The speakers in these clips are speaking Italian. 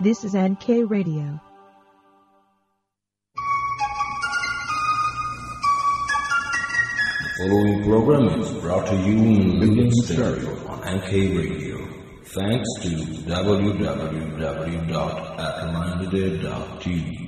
This is NK Radio. The following program is brought to you in Living Stereo on NK Radio. Thanks to www.ackerminded.tv.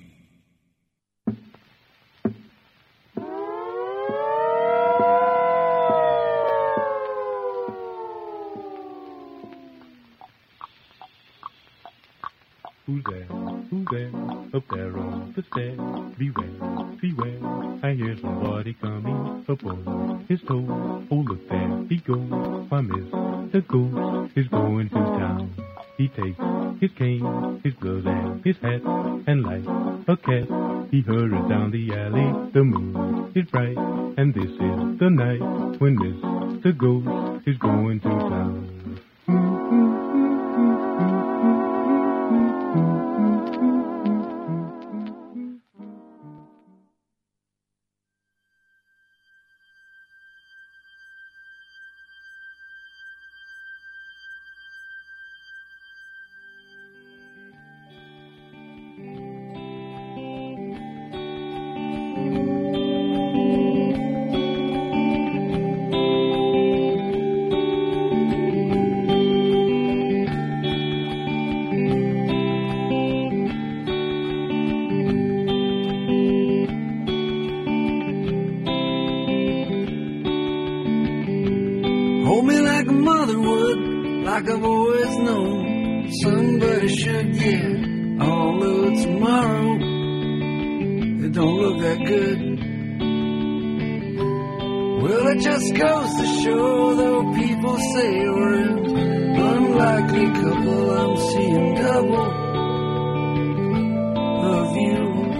Who's there? Who's there? Up there on the stairs. Beware, beware. I hear somebody coming up on his toes. Oh, look there he goes. Why, Mr. Ghost is going to town. He takes his cane, his gloves, and his hat, and like a cat, he hurries down the alley. The moon is bright, and this is the night when Mr. Ghost is going to town. Hold me like a mother would, like I've always known. Somebody should, yeah. Although tomorrow, it don't look that good. Well, it just goes to show, though people say we're an unlikely couple, I'm seeing double of you.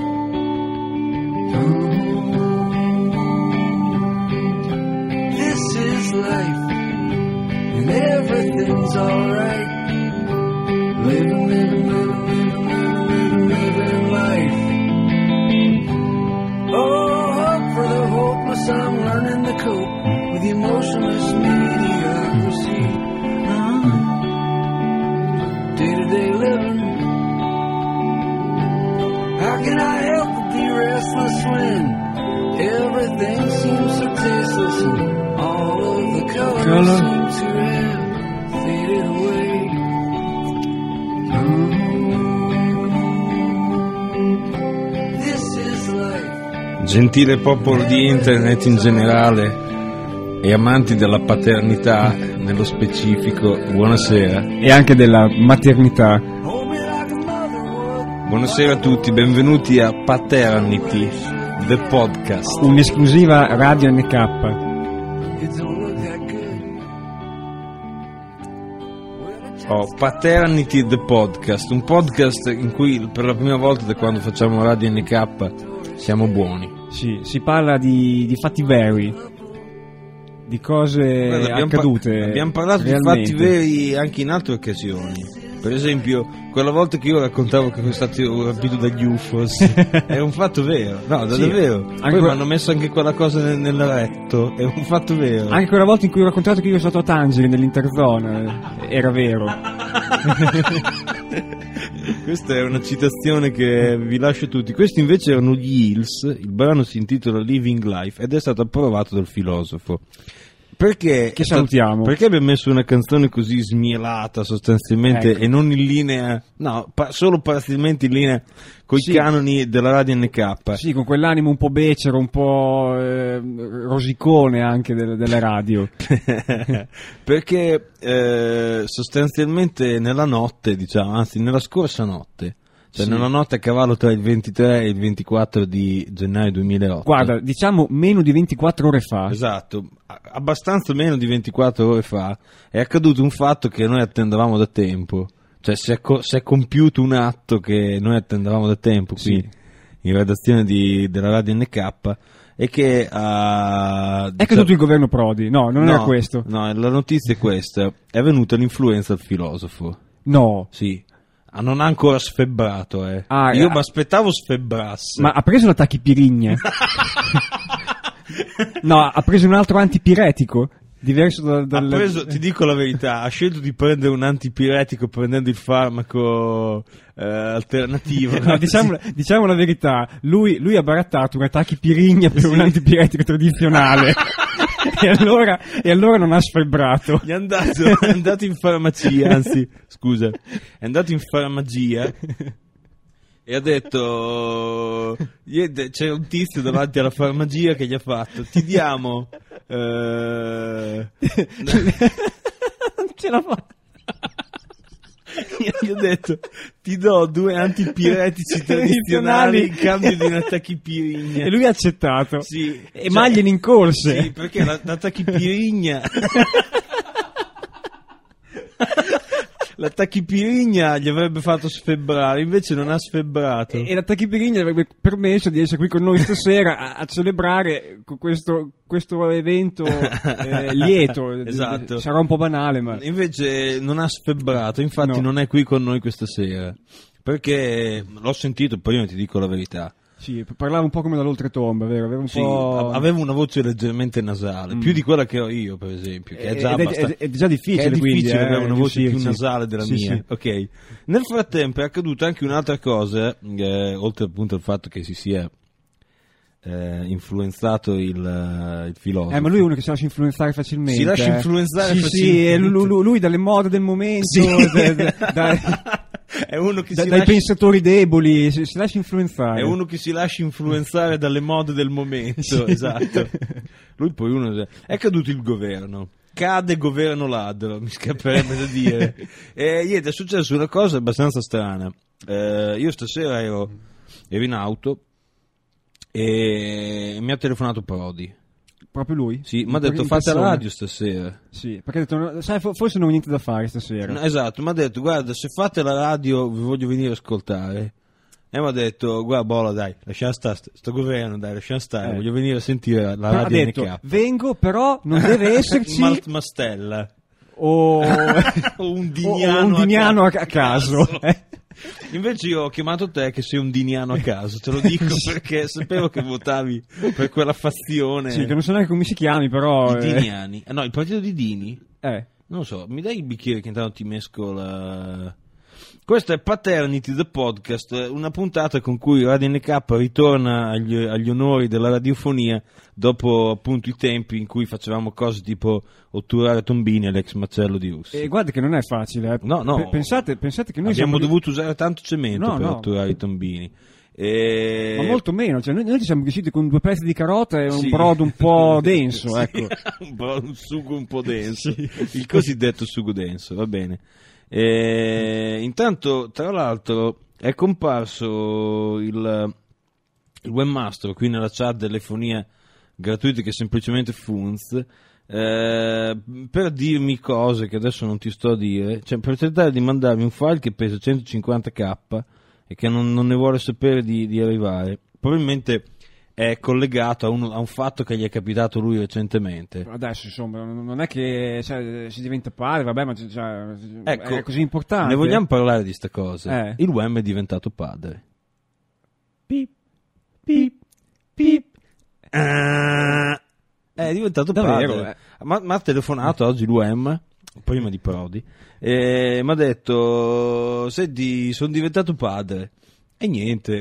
This is life. And everything's alright. Living life. Oh, hope for the hopeless, I'm learning to cope with emotionless mediocrity. Day-to-day living. How can I help but be restless when everything seems so tasteless and all of the colors seem to have faded away. This is life. Gentile popolo di internet in generale e amanti della paternità nello specifico, buonasera. E anche della maternità. Buonasera a tutti, benvenuti a Paternity, the podcast. Un'esclusiva Radio NK. Paternity the podcast, un podcast in cui per la prima volta da quando facciamo Radio NK siamo buoni. Sì, si parla di fatti veri, di cose accadute. Abbiamo parlato realmente di fatti veri anche in altre occasioni. Per esempio, quella volta che io raccontavo che ero stato rapito dagli UFOs è un fatto vero, no, davvero. Sì, poi mi hanno messo anche quella cosa nel letto, è un fatto vero. Anche quella volta in cui ho raccontato che io ero stato a Tangeri nell'Interzona, era vero. Questa è una citazione che vi lascio tutti. Questi invece erano gli Hills, il brano si intitola Living Life ed è stato approvato dal filosofo. Perché? Che salutiamo. Perché abbiamo messo una canzone così smielata sostanzialmente, ecco, e non in linea, no, solo parzialmente in linea con i canoni della Radio NK. Sì, con quell'animo un po' becero, un po' rosicone anche delle radio. Perché sostanzialmente nella notte, diciamo, anzi nella scorsa notte, cioè nella notte a cavallo tra il 23 e il 24 di gennaio 2008. Guarda, diciamo meno di 24 ore fa. Esatto, abbastanza meno di 24 ore fa è accaduto un fatto che noi attendevamo da tempo. Cioè si è compiuto un atto che noi attendevamo da tempo qui in redazione della Radio NK e che è caduto il governo Prodi. No, non era questo. No, la notizia è questa: è venuta l'influenza al filosofo. No. Sì. Non ha ancora sfebbrato, Io mi aspettavo sfebbrasse. Ma ha preso la tachipirigna? No, ha preso un altro antipiretico? diverso dal... Ha preso, ti dico la verità, ha scelto di prendere un antipiretico prendendo il farmaco alternativo. No, diciamo la verità, lui ha barattato una tachipirigna per un antipiretico tradizionale. e allora non ha sfebbrato. È andato in farmacia, anzi, scusa, è andato in farmacia e ha detto, c'era un tizio davanti alla farmacia che gli ha fatto, ti diamo Non ce la fa. Gli ho detto, ti do 2 antipiretici tradizionali in cambio di una tachipirigna. E lui ha accettato. Sì, e maglie in corse. Sì, perché la tachipirigna la tachipirigna gli avrebbe fatto sfebbrare, invece non ha sfebbrato. E la tachipirigna gli avrebbe permesso di essere qui con noi stasera a celebrare questo evento lieto. Esatto. Sarà un po' banale, ma invece non ha sfebbrato, infatti no. Non è qui con noi questa sera, perché l'ho sentito prima, ti dico la verità. Sì, parlava un po' come dall'oltretomba, vero? Aveva una voce leggermente nasale, più di quella che ho io, per esempio, che è già è già difficile, avere una voce più nasale della mia. Sì. Ok. Nel frattempo è accaduta anche un'altra cosa, oltre appunto al fatto che si sia influenzato il filosofo. Ma lui è uno che si lascia influenzare facilmente. Si lascia influenzare facilmente. Sì, lui dalle mode del momento, sì. è uno che dai pensatori deboli, si lascia influenzare. È uno che si lascia influenzare dalle mode del momento, sì. Esatto. Lui poi è caduto il governo. Cade governo ladro, mi scapperebbe da dire. E niente, è successa una cosa abbastanza strana. Io stasera ero in auto e mi ha telefonato Prodi. Proprio lui? Sì, mi ha detto fate la radio stasera. Sì, perché ha detto sai, forse non ho niente da fare stasera. No, esatto, mi ha detto guarda, se fate la radio vi voglio venire a ascoltare. E mi ha detto guarda Bola, dai, lasciamo stare sto governo, dai, lasciamo stare, voglio venire a sentire la radio. Ha detto vengo, però non deve esserci Mastella o un diniano a caso. Invece io ho chiamato te che sei un diniano a caso, te lo dico perché sapevo che votavi per quella fazione. Sì, che non so neanche come si chiami, però i diniani. No, il partito di Dini? Non lo so, mi dai il bicchiere che intanto ti mescola. Questo è Paternity the Podcast, una puntata con cui Radio NK ritorna agli onori della radiofonia dopo appunto i tempi in cui facevamo cose tipo otturare tombini all'ex macello di Russia. E guarda che non è facile. No. Pensate che noi abbiamo dovuto usare tanto cemento per otturare i tombini. Ma molto meno, cioè noi ci siamo riusciti con 2 pezzi di carota e un brodo un po' denso, sì, ecco. un sugo un po' denso, sì. Il cosiddetto sugo denso, va bene. Intanto, tra l'altro, è comparso il webmaster qui nella chat delle fonie gratuite, che è semplicemente Funz, per dirmi cose che adesso non ti sto a dire, cioè per tentare di mandarmi un file che pesa 150k e che non ne vuole sapere di arrivare. Probabilmente è collegato a un fatto che gli è capitato lui recentemente. Adesso insomma non è che si diventa padre, vabbè, ma ecco, è così importante. Ne vogliamo parlare di sta cosa? Il UM è diventato padre. Pip pip pip. È diventato padre. Ma ha telefonato oggi l'UM, prima di Prodi, e mi ha detto senti, sono diventato padre. E niente.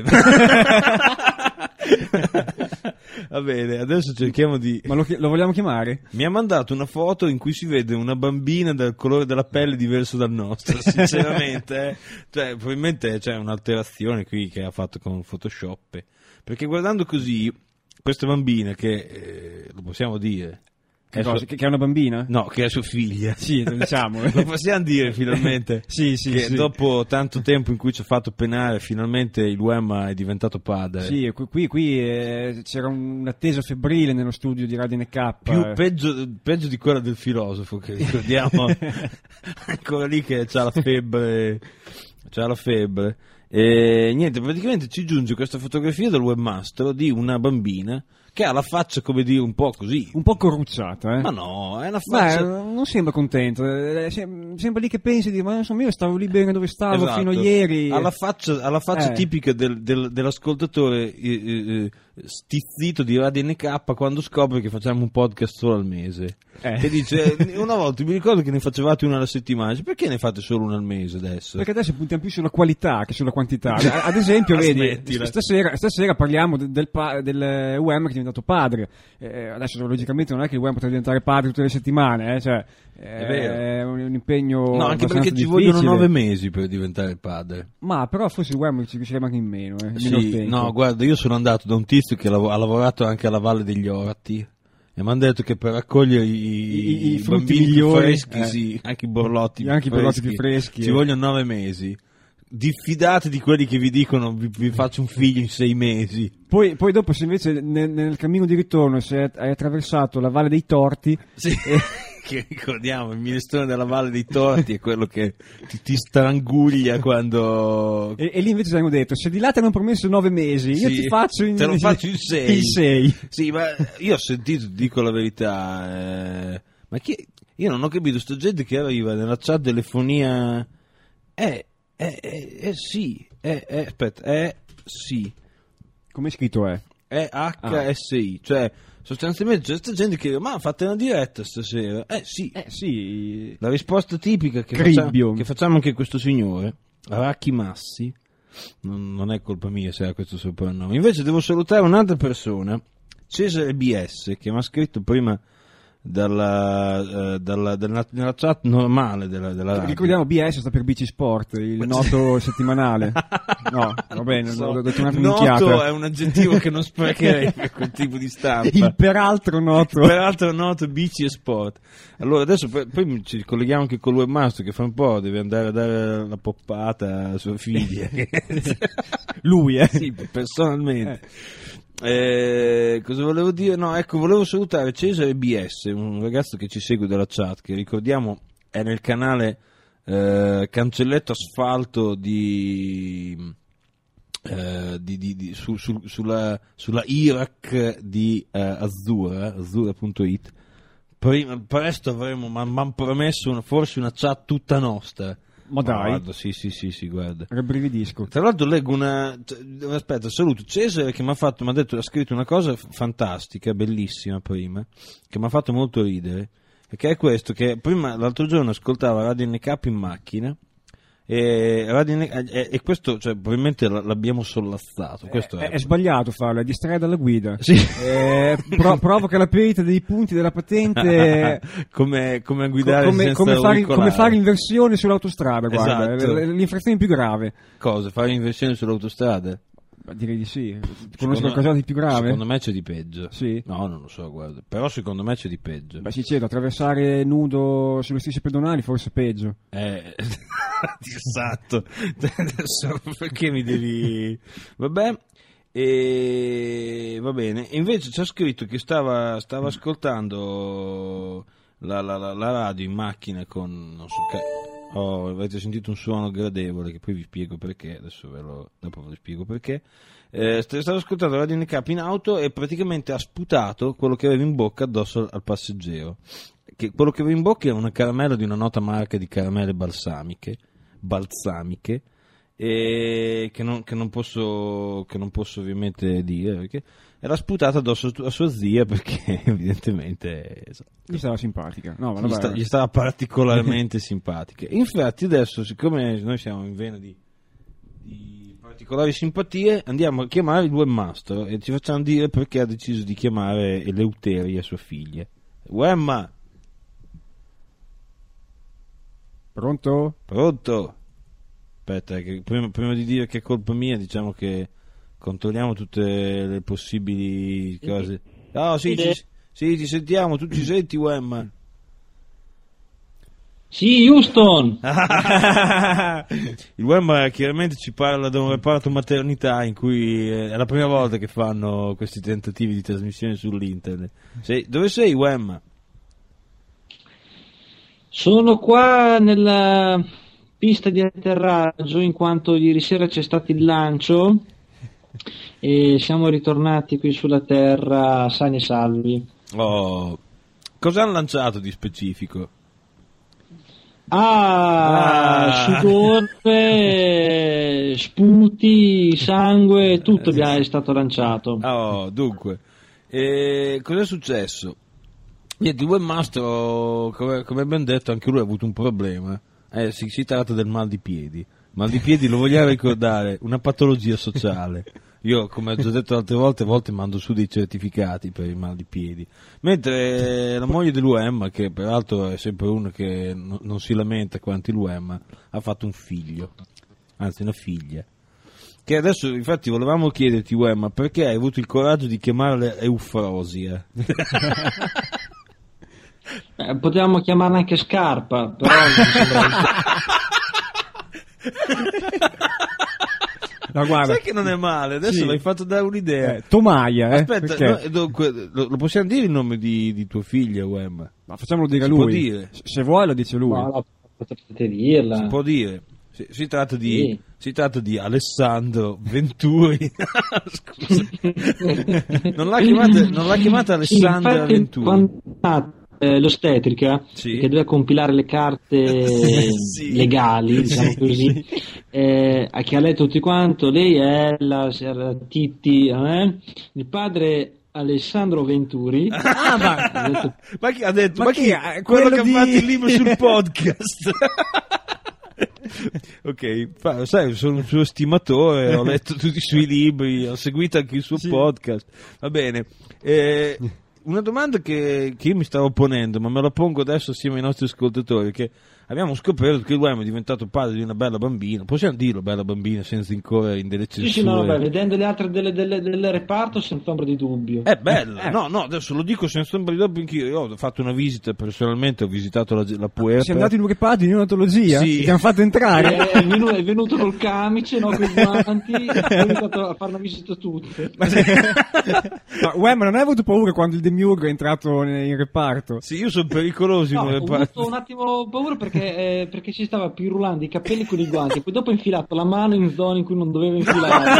Va bene, adesso cerchiamo di... Ma lo vogliamo chiamare? Mi ha mandato una foto in cui si vede una bambina dal colore della pelle diverso dal nostro, sinceramente. Cioè, probabilmente c'è un'alterazione qui che ha fatto con Photoshop. Perché guardando così, questa bambina che, lo possiamo dire... Che è una bambina? No, che è sua figlia. Sì, diciamo. Lo possiamo dire finalmente. Sì, che dopo tanto tempo in cui ci ha fatto penare, finalmente il Uemma è diventato padre. Sì, qui c'era un'attesa febbrile nello studio di Radio NK. Peggio di quella del filosofo, che ricordiamo. Ancora lì che c'ha la febbre. E niente, praticamente ci giunge questa fotografia del webmaster di una bambina che ha la faccia, come dire, un po' così. Un po' corrucciata, Ma no, è una faccia... non sembra contento, sembra lì che pensi di, ma insomma io stavo lì bene dove stavo Esatto. fino a ieri. Ha la faccia tipica dell'ascoltatore stizzito di Radio NK quando scopre che facciamo un podcast solo al mese. Che dice, una volta mi ricordo che ne facevate una alla settimana, dice, perché ne fate solo una al mese adesso? Perché adesso puntiamo più sulla qualità che sulla quantità. Ad esempio, vedi, stasera parliamo del UM che è diventato padre. Adesso logicamente non è che l'UM potrà diventare padre tutte le settimane, cioè, è vero. È un impegno. No, anche perché ci difficile. vogliono 9 mesi per diventare padre. Ma però forse il UM ci riusciremo anche in meno. Sì, no, guarda, io sono andato da un tizio che ha lavorato anche alla Valle degli Orti. E mi hanno detto che per raccogliere i frutti bambini migliori, freschi, sì, anche i borlotti più freschi, ci vogliono 9 mesi. Diffidate di quelli che vi dicono vi faccio un figlio in 6 mesi. Poi dopo, se invece nel cammino di ritorno se hai attraversato la Valle dei Torti, sì. Che ricordiamo, il minestrone della Valle dei Torti è quello che ti stranguglia quando... E lì invece ci hanno detto, se di là ti hanno promesso 9 mesi, io sì, te lo faccio in 6. Il 6. Sì, ma io ho sentito, dico la verità, ma io non ho capito, sta gente che arriva nella chat telefonia, sì, sì. Come è scritto è? È HSI, cioè... Sostanzialmente c'è questa gente che dice, ma fate una diretta stasera? Sì. La risposta tipica che facciamo anche questo signore, Racchi Massi, non è colpa mia se ha questo soprannome. Invece devo salutare un'altra persona, Cesare BS, che mi ha scritto prima nella chat normale della radio. Ricordiamo, BS sta per BC Sport, il noto settimanale. No, va bene, ho detto un'altra minchiata. Noto è un aggettivo che non sprecherei per quel tipo di stampa. Il peraltro noto BC e Sport. Allora adesso poi ci colleghiamo anche con Webmaster che fra un po' deve andare a dare la poppata a sua figlia. Lui, Sì, personalmente. Cosa volevo dire? No, ecco, volevo salutare Cesare BS, un ragazzo che ci segue dalla chat, che ricordiamo è nel canale Cancelletto Asfalto sulla Iraq di Azzurra.it. Presto avremo, ma m'han promesso forse una chat tutta nostra. Ma dai, guarda, sì, guarda. Rabbrividisco. Tra l'altro leggo aspetta, saluto Cesare che ha scritto una cosa fantastica, bellissima prima, che mi ha fatto molto ridere, e che è questo, che prima, l'altro giorno ascoltava Radio NK in macchina, e questo, cioè, probabilmente l'abbiamo sollazzato. Questo è sbagliato farlo, è distrae dalla guida. Sì. Provoca la perdita dei punti della patente. come a guidare come fare inversione sull'autostrada, guarda, esatto. L'infrazione più grave. Cosa? Fare inversione sull'autostrada? Direi di sì. Conosci qualcosa di più grave? Secondo me c'è di peggio. Sì? No, non lo so, guarda. Però secondo me c'è di peggio. Beh, sì, certo, attraversare nudo sulle stesse pedonali forse peggio. Esatto. Adesso perché mi devi... Vabbè. Va bene. Invece c'è scritto che stava ascoltando la radio in macchina con... non so che... avete sentito un suono gradevole che poi vi spiego perché, dopo vi spiego perché. Stavo ascoltando la Radio NK in auto e praticamente ha sputato quello che aveva in bocca addosso al passeggero. Che quello che aveva in bocca era una caramella di una nota marca di caramelle balsamiche, e che non posso ovviamente dire perché era sputata addosso a sua zia, perché evidentemente gli stava simpatica. No, ma gli stava particolarmente simpatica. Infatti adesso, siccome noi siamo in vena di particolari simpatie, andiamo a chiamare il webmaster e ci facciamo dire perché ha deciso di chiamare Eleuteria sua figlia. Wemma! Pronto? Aspetta, che prima di dire che è colpa mia, diciamo che controlliamo tutte le possibili cose. Oh, sì, ti sentiamo, tu ci senti, Wemma? Sì, Houston! Il Wemma chiaramente ci parla da un reparto maternità in cui è la prima volta che fanno questi tentativi di trasmissione sull'internet. Dove sei, Wemma? Sono qua nella pista di atterraggio, in quanto ieri sera c'è stato il lancio e siamo ritornati qui sulla Terra sani e salvi. Oh, cosa hanno lanciato di specifico? Sudore, sputi, sangue, tutto è stato lanciato. Oh, dunque, cos'è successo? Niente, il webmaster, come abbiamo detto, anche lui ha avuto un problema. Si tratta del mal di piedi. Mal di piedi, lo vogliamo ricordare, una patologia sociale. Io, come ho già detto altre volte, a volte mando su dei certificati per il mal di piedi. Mentre la moglie dell'UEM, che peraltro è sempre uno che non si lamenta quanto l'UEM, ha fatto un figlio, anzi una figlia. Che adesso, infatti, volevamo chiederti, UEM, perché hai avuto il coraggio di chiamarla Eufrosia? Potevamo chiamarla anche Scarpa, però mi sembra... No, guarda. Sai che non è male, adesso mi hai fatto dare un'idea. Tomaia, Aspetta, lo possiamo dire il nome di tua figlia, UEM? Ma facciamolo dire Si lui. può dire? Se vuoi lo dice lui. No, potrete dirla. Si può dire. Si tratta di Alessandro Venturi. Scusa. Non l'ha chiamata Alessandra Infatti, Venturi. quando l'ostetrica, Sì. che deve compilare le carte Sì. legali, diciamo così, che ha letto tutti quanto, lei è la Titti, il padre Alessandro Venturi. Ma chi ha detto? Ma Ma chi? chi è? Quello Quello che di- ha fatto il libro sul podcast. Ok, sai, sono un suo stimatore, ho letto tutti i suoi libri, ho seguito anche il suo podcast. Va bene. Una domanda che io mi stavo ponendo, ma me la pongo adesso assieme ai nostri ascoltatori, che abbiamo scoperto che l'uomo è diventato padre di una bella bambina. Possiamo dirlo, bella bambina, senza incorrere in delle censure? Sì, no, vedendo le altre del reparto senza ombra di dubbio. È bella, no, adesso lo dico senza ombra di dubbio anch'io. Io ho fatto una visita personalmente, ho visitato la puerta. Siamo andati in un reparto di neonatologia? Sì. Ti hanno fatto entrare? È venuto col camice, no, con i guanti, è venuto a fare una visita tutte. Ma Wem, non hai avuto paura quando il demiurgo è entrato in reparto? Sì, io sono pericoloso No, in ho un reparto. avuto un attimo paura perché si stava pirulando i capelli con i guanti, poi dopo ha infilato la mano in zone in cui non doveva infilare.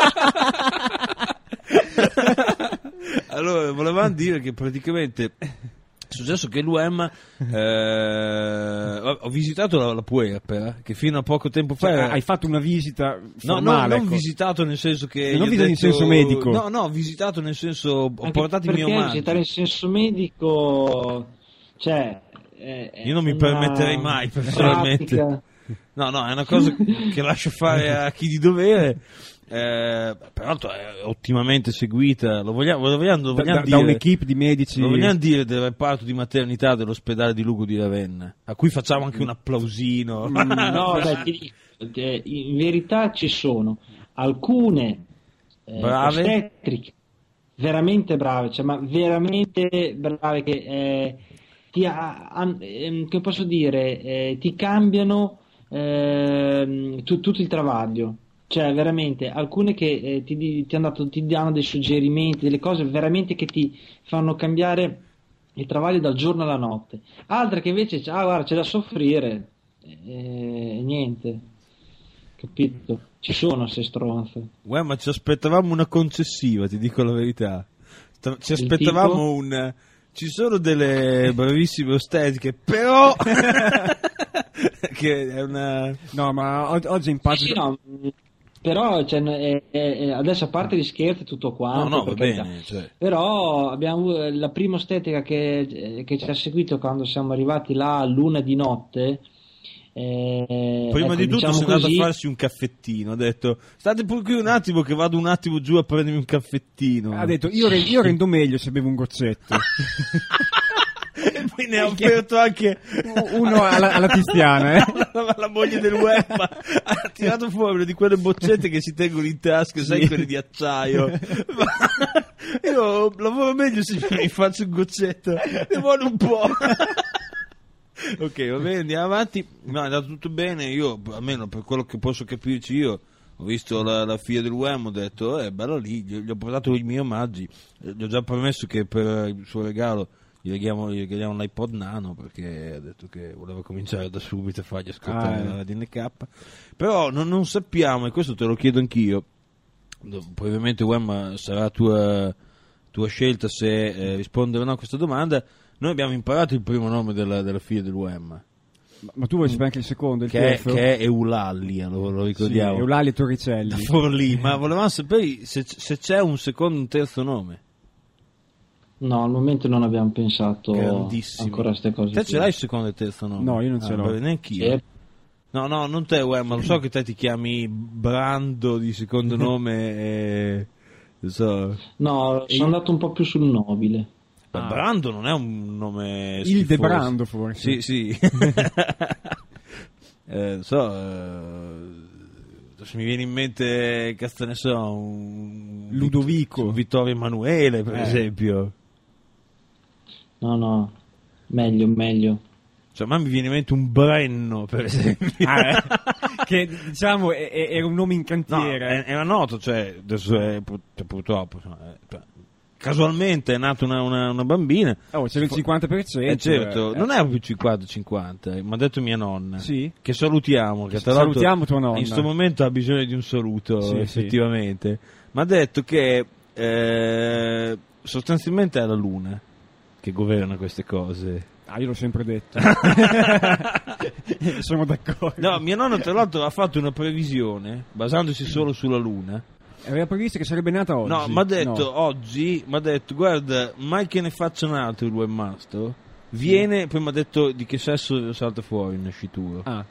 Allora, volevamo dire che praticamente è successo che l'UEM ho visitato la puerpera, che fino a poco tempo fa era... Hai fatto una visita No, formale, non ecco. visitato nel senso che... Non gli ho visitato in senso medico. No, ho visitato nel senso... Ho Anche portato i miei perché omaggi. visitare in senso medico, cioè... Io non mi permetterei mai, personalmente. pratica. No, è una cosa che lascio fare a chi di dovere. Peraltro è ottimamente seguita. Lo vogliamo Da dire, un'equipe di medici. lo vogliamo dire del reparto di maternità dell'ospedale di Lugo di Ravenna, a cui facciamo anche un applausino. No, dai, ti dico, in verità ci sono alcune Brave. ostetriche veramente brave, cioè, ma veramente brave che che posso dire, ti cambiano tutto il travaglio. Cioè, veramente, alcune che ti danno dei suggerimenti, delle cose veramente che ti fanno cambiare il travaglio dal giorno alla notte. Altre che invece, guarda, c'è da soffrire, niente, capito? Ci sono se stronze. Uè, ma ci aspettavamo una concessiva, ti dico la verità. Ci Del aspettavamo tipo? un... Ci sono delle bravissime ostetiche, però... che è una... No, ma oggi in pace. Sì, no, però cioè, adesso a parte gli scherzi tutto quanto, No, va per carità. bene, cioè. Però abbiamo la prima ostetrica che ci ha seguito quando siamo arrivati là all'una di notte. Prima di tutto diciamo si è andato così, a farsi un caffettino. Ha detto: state pure qui un attimo, che vado un attimo giù a prendermi un caffettino. Ha detto io rendo meglio se bevo un goccetto. E poi ne ha offerto anche Uno alla Tiziana, la moglie del web. Ha tirato fuori una di quelle boccette che si tengono in tasca, sai, quelle di acciaio. Ma io lavoro meglio se mi faccio un goccetto, ne vuole un po'. Ok, va bene, andiamo avanti. No, è andato tutto bene. Io, almeno per quello che posso capirci, io ho visto la figlia del UEM, ho detto bella lì, gli ho portato i miei omaggi. Gli ho già promesso che per il suo regalo gli regaliamo un iPod Nano, perché ha detto che voleva cominciare da subito a fargli ascoltare la DNK. Però non sappiamo, e questo te lo chiedo anch'io, poi ovviamente UEM sarà tua scelta se rispondere o no a questa domanda. Noi abbiamo imparato il primo nome della figlia dell'UEM, Ma tu vuoi sapere anche il secondo, il che terzo? è Eulalia, lo ricordiamo. Sì, Eulalia Torricelli. Da Forlì, ma volevamo sapere se c'è un secondo e un terzo nome. No, al momento non abbiamo pensato Grandissimo. ancora a queste cose. Te ce l'hai il secondo e il terzo nome? No, io non ce l'ho. Vabbè, neanch'io. Sì. No, non te, ma lo so che te ti chiami Brando di secondo nome non so. No, sono andato un po' più sul nobile. Ma Brando non è un nome Il De schifoso. Brando, forse. Sì. Adesso mi viene in mente, cazzo ne so, un Ludovico. un Vittorio Emanuele, per esempio. No, meglio. Cioè, ma mi viene in mente un Brenno, per esempio. Che diciamo era un nome in No, cantiere. era noto, cioè, adesso purtroppo, insomma, casualmente è nata una bambina. Oh, c'era il 50%. Certo, non era più 50-50, mi ha detto mia nonna. Sì. Che salutiamo, che tra l'altro Salutiamo tua nonna. in questo momento ha bisogno di un saluto, Sì, effettivamente. Mi ha detto che sostanzialmente è la Luna che governa queste cose. Io l'ho sempre detto. Sono d'accordo. No, mia nonna tra l'altro ha fatto una previsione basandosi solo sulla Luna. Aveva previsto che sarebbe nata oggi. No, mi ha detto No. oggi, mi ha detto guarda, mai che ne faccia un altro il webmaster, viene, poi mi ha detto di che sesso salta fuori il nascituro. Ah.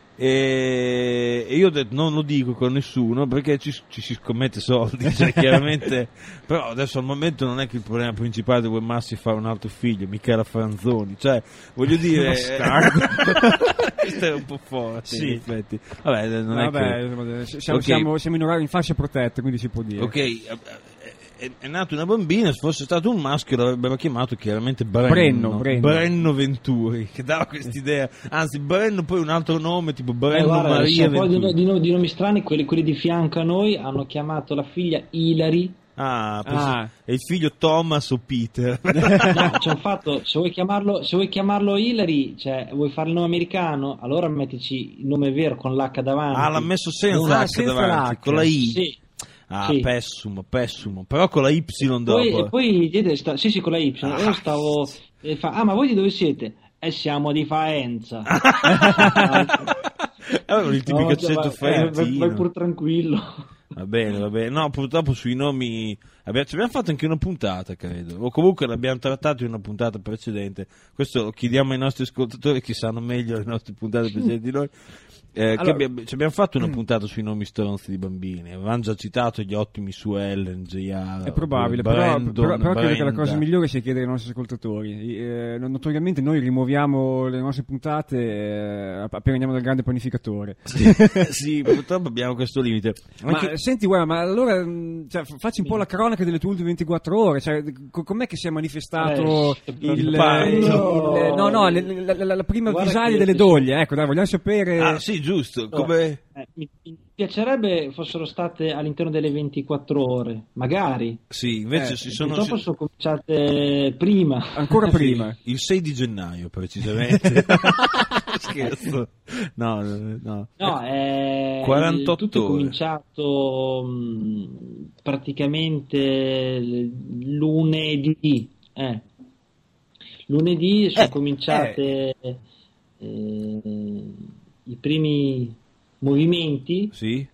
E io ho detto non lo dico con nessuno perché ci si scommette soldi, cioè, chiaramente. Però adesso al momento non è che il problema principale del webmaster è fare un altro figlio, Michela Franzoni, cioè voglio dire questo è un po' forte, Sì. in effetti. Vabbè, non è Vabbè, che siamo in orario in fascia protetta, quindi si può dire. ok, è nata una bambina, se fosse stato un maschio l'avrebbero chiamato chiaramente Brenno Venturi, che dava quest'idea, anzi Brenno poi un altro nome tipo Brenno Guarda, Maria poi Venturi. di nomi strani, quelli di fianco a noi hanno chiamato la figlia Hilary. E il figlio Thomas o Peter. No, c'è un fatto, se vuoi chiamarlo Hilary, cioè vuoi fare il nome americano, allora mettici il nome vero con l'H davanti. L'ha messo senza H senza davanti, l'H. con la I. Sì. Sì. Pessimo, però con la Y dopo. E poi sì, con la Y. Io stavo ma voi di dove siete? Siamo di Faenza. Avevano il tipico accento fiorentino. Vai pur tranquillo. Va bene. No, purtroppo sui nomi ci abbiamo fatto anche una puntata, credo. O comunque l'abbiamo trattato in una puntata precedente. Questo lo chiediamo ai nostri ascoltatori che sanno meglio le nostre puntate precedenti di noi. Allora, Ci abbiamo fatto una puntata sui nomi stronzi di bambini. Avevamo già citato gli ottimi su Ellen, JR. È probabile, però credo che la cosa migliore sia chiedere ai nostri ascoltatori. Notoriamente noi rimuoviamo le nostre puntate appena andiamo dal grande panificatore. Sì, purtroppo abbiamo questo limite. Ma senti, guarda, ma allora facci un po' la cronaca delle tue ultime 24 ore. Cioè, com'è che si è manifestato la prima Guarda avvisaglia che- delle doglie? Ecco, dai, vogliamo sapere. Ah, sì, giusto. Come... Mi piacerebbe fossero state all'interno delle 24 ore, magari. Sì, invece Purtroppo sono cominciate prima. Ancora prima. il 6 di gennaio, precisamente. Scherzo. No. No, 48 tutto è ore. cominciato praticamente lunedì. Lunedì sono cominciate i primi movimenti, Sì?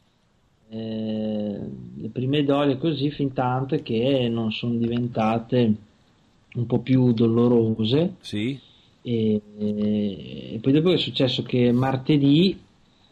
le prime doglie così, fin tanto che non sono diventate un po' più dolorose. Sì? E poi dopo è successo che martedì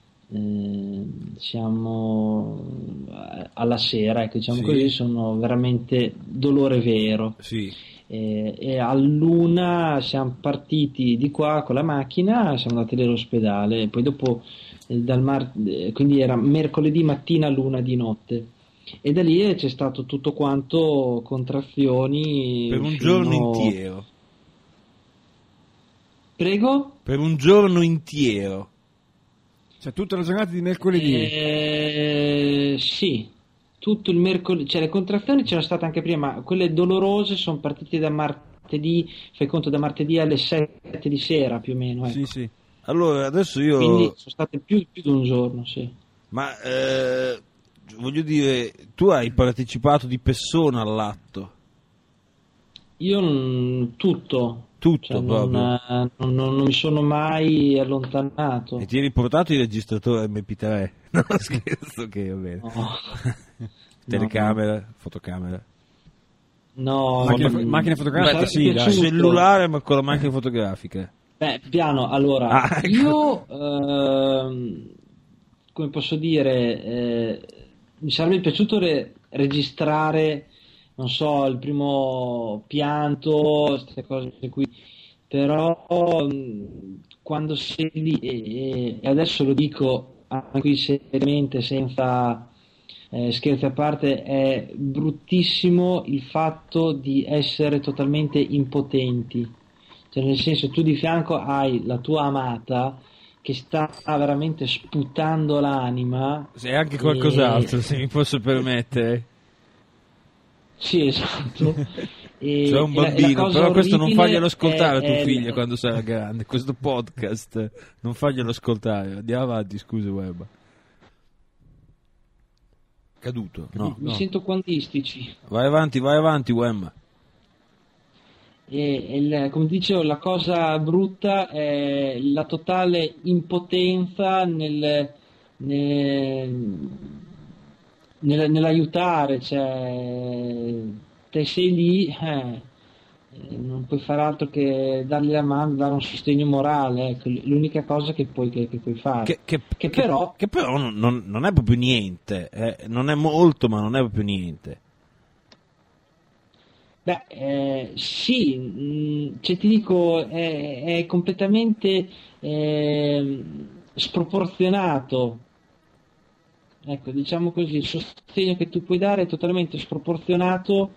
siamo alla sera, ecco, diciamo Sì. così, sono veramente dolore vero. Sì. E all'una siamo partiti di qua con la macchina, siamo andati all'ospedale, e poi dopo quindi era mercoledì mattina all'una di notte, e da lì c'è stato tutto quanto contrazioni Per un fino- giorno intero. Prego? Per un giorno intero. Cioè, tutta la giornata di mercoledì. Sì, tutto il mercoledì, cioè le contrazioni c'erano state anche prima, ma quelle dolorose sono partite da martedì, fai conto, da martedì alle 7 di sera più o meno, ecco. Sì. Allora, adesso io... Quindi sono state più di un giorno, sì. Ma voglio dire, tu hai partecipato di persona all'atto? Io tutto. Cioè, proprio. non mi sono mai allontanato. E ti eri portato il registratore MP3? No, scherzo, che va bene. No. Telecamera, fotocamera. No, Macchina fotografica, mi sì, sarebbe dai. piaciuto. Cellulare, ma con la macchina fotografica. Beh, piano, allora, Ecco. io, come posso dire, mi sarebbe piaciuto registrare, non so, il primo pianto, queste cose qui, però quando sei lì, e adesso lo dico anche qui seriamente, senza scherzi a parte, è bruttissimo il fatto di essere totalmente impotenti. Cioè, nel senso, tu di fianco hai la tua amata che sta veramente sputando l'anima. Se anche qualcos'altro, se mi posso permettere. Sì, esatto. C'è un bambino, però questo non faglielo ascoltare a tuo figlio quando sarà grande. Questo podcast non faglielo ascoltare. Andiamo avanti, scusa, Web. Caduto. No, Mi sento quantistici. Vai avanti, Web. Come dicevo, la cosa brutta è la totale impotenza nell'aiutare, cioè te sei lì, non puoi fare altro che dargli la mano, dare un sostegno morale, ecco, l'unica cosa che puoi fare. Che però non è proprio niente, non è molto, ma non è proprio niente. Beh, sì, cioè ti dico, è completamente sproporzionato. Ecco, diciamo così, il sostegno che tu puoi dare è totalmente sproporzionato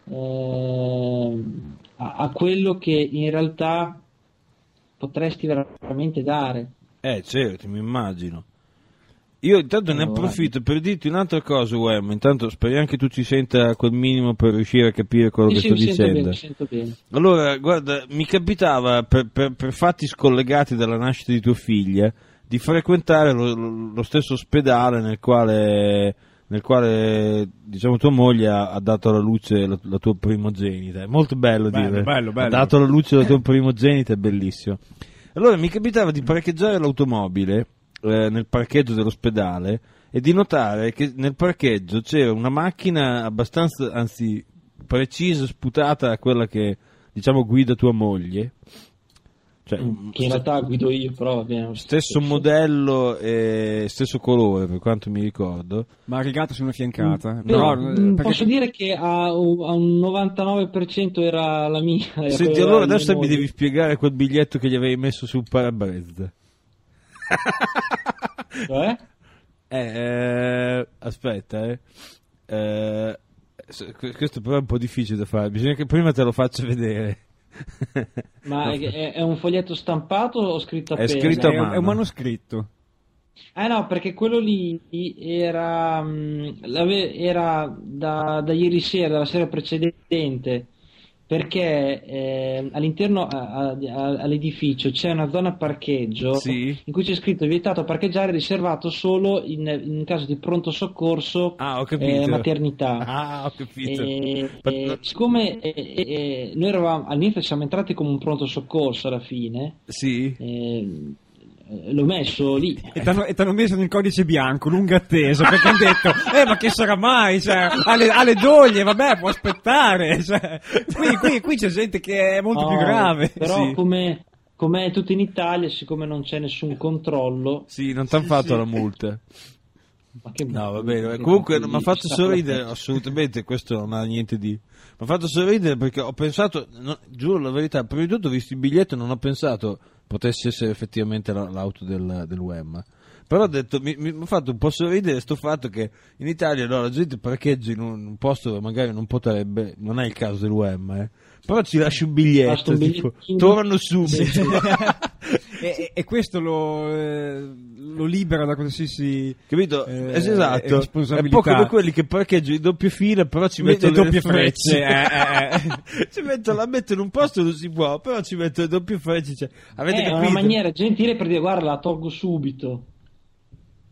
a quello che in realtà potresti veramente dare. Certo, mi immagino. Io intanto ne approfitto per dirti un'altra cosa, Wem. Intanto speriamo che tu ci senta quel minimo per riuscire a capire quello che sto dicendo. Mi sento bene. Allora, guarda, mi capitava per fatti scollegati dalla nascita di tua figlia di frequentare lo stesso ospedale nel quale diciamo tua moglie ha dato alla luce la tua primogenita. È molto bello dire. Bello. Ha dato alla luce la tua primogenita, è bellissimo. Allora mi capitava di parcheggiare l'automobile nel parcheggio dell'ospedale e di notare che nel parcheggio c'era una macchina abbastanza, anzi precisa, sputata a quella che diciamo guida tua moglie, cioè, che in realtà guido io, però va bene. Stesso modello e stesso colore per quanto mi ricordo, ma rigata su una fiancata. Però, perché... posso dire che a un 99% era la mia. Senti, allora adesso mi devi spiegare quel biglietto che gli avevi messo sul parabrezza. Aspetta, questo però è un po' difficile da fare, bisogna che prima te lo faccia vedere. Ma è un foglietto stampato o scritto a è penna? Scritto a mano. È un manoscritto. No, perché quello lì era da ieri sera, dalla sera precedente, perché all'interno all'edificio c'è una zona parcheggio, sì, in cui c'è scritto vietato parcheggiare, riservato solo in caso di pronto soccorso, ho capito. maternità. Ho capito. Siccome noi eravamo all'inizio, siamo entrati come un pronto soccorso alla fine, sì, l'ho messo lì e t'hanno messo nel codice bianco lunga attesa, perché hanno detto ma che sarà mai, cioè, alle doglie, vabbè, può aspettare, cioè, qui c'è gente che è molto più grave, però sì. come tutto in Italia, siccome non c'è nessun controllo, sì, non ti hanno fatto la multa. Ma che no, va bene, comunque mi ha fatto sorridere, assolutamente, questo non ha niente di... Mi ha fatto sorridere perché ho pensato, giuro la verità, prima di tutto ho visto il biglietto e non ho pensato potesse essere effettivamente l'auto del WEM. Però ho detto, mi ha fatto un po' sorridere sto fatto che in Italia la gente parcheggia in un posto dove magari non potrebbe, non è il caso del WEM, però ci lascia un biglietto, tipo, torno subito. e questo lo libera da qualsiasi, capito? Esatto, è un po' come quelli che parcheggiano in doppie file però ci mettono le doppie frecce. Ci mettono, la mettono in un posto non si può, però ci mettono le doppie frecce, cioè, avete capito? È una maniera gentile per dire guarda, la tolgo subito.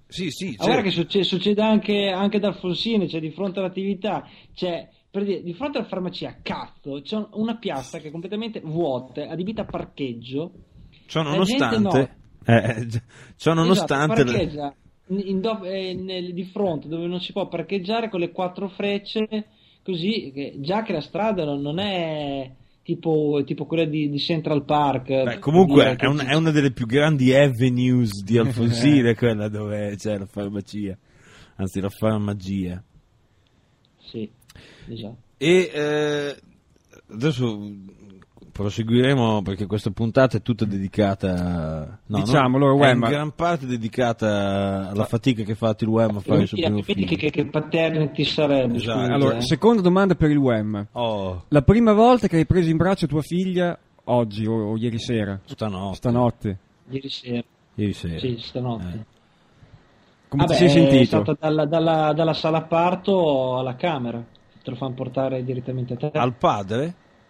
Sì, Guarda che succede anche da Alfonsine, cioè di fronte all'attività, cioè per dire, di fronte alla farmacia, cazzo, c'è una piazza che è completamente vuota, adibita a parcheggio. Ciò nonostante, parcheggia di fronte dove non si può parcheggiare con le 4 frecce, così già che la strada non è tipo quella di Central Park. Beh, comunque è una delle più grandi avenues di Alfonsine, quella dove c'è la farmacia, anzi la farmagia. Sì, esatto. E adesso proseguiremo perché questa puntata è tutta dedicata, allora, è in gran parte dedicata alla fatica che ha fatto il UEM a fare il suo primo film. Che paternity sarebbe? Esatto. Scusa, Allora, seconda domanda per il UEM. La prima volta che hai preso in braccio tua figlia, oggi o ieri sera? Stanotte. Ieri sera. Sì, stanotte. Come ti sei sentito? È stato dalla sala parto alla camera. Te lo fanno portare direttamente a te. Al padre?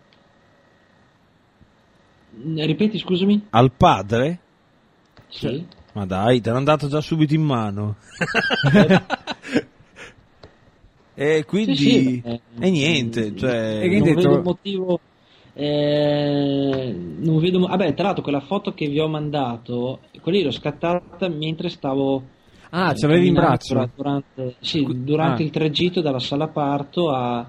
Ripeti, scusami? Al padre? Sì. Ma dai, te l'hanno dato già subito in mano. E quindi sì, e niente, cioè non vedo il motivo. Non vedo. Vabbè, tra l'altro quella foto che vi ho mandato, quella l'ho scattata mentre stavo. Ce l'avevi in braccio? Durante il tragitto dalla sala parto alla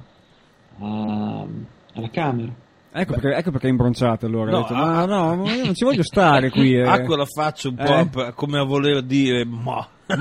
camera. Ecco perché è imbronciato allora. No, io non ci voglio stare qui. Quella faccia un po' come a voler dire ma.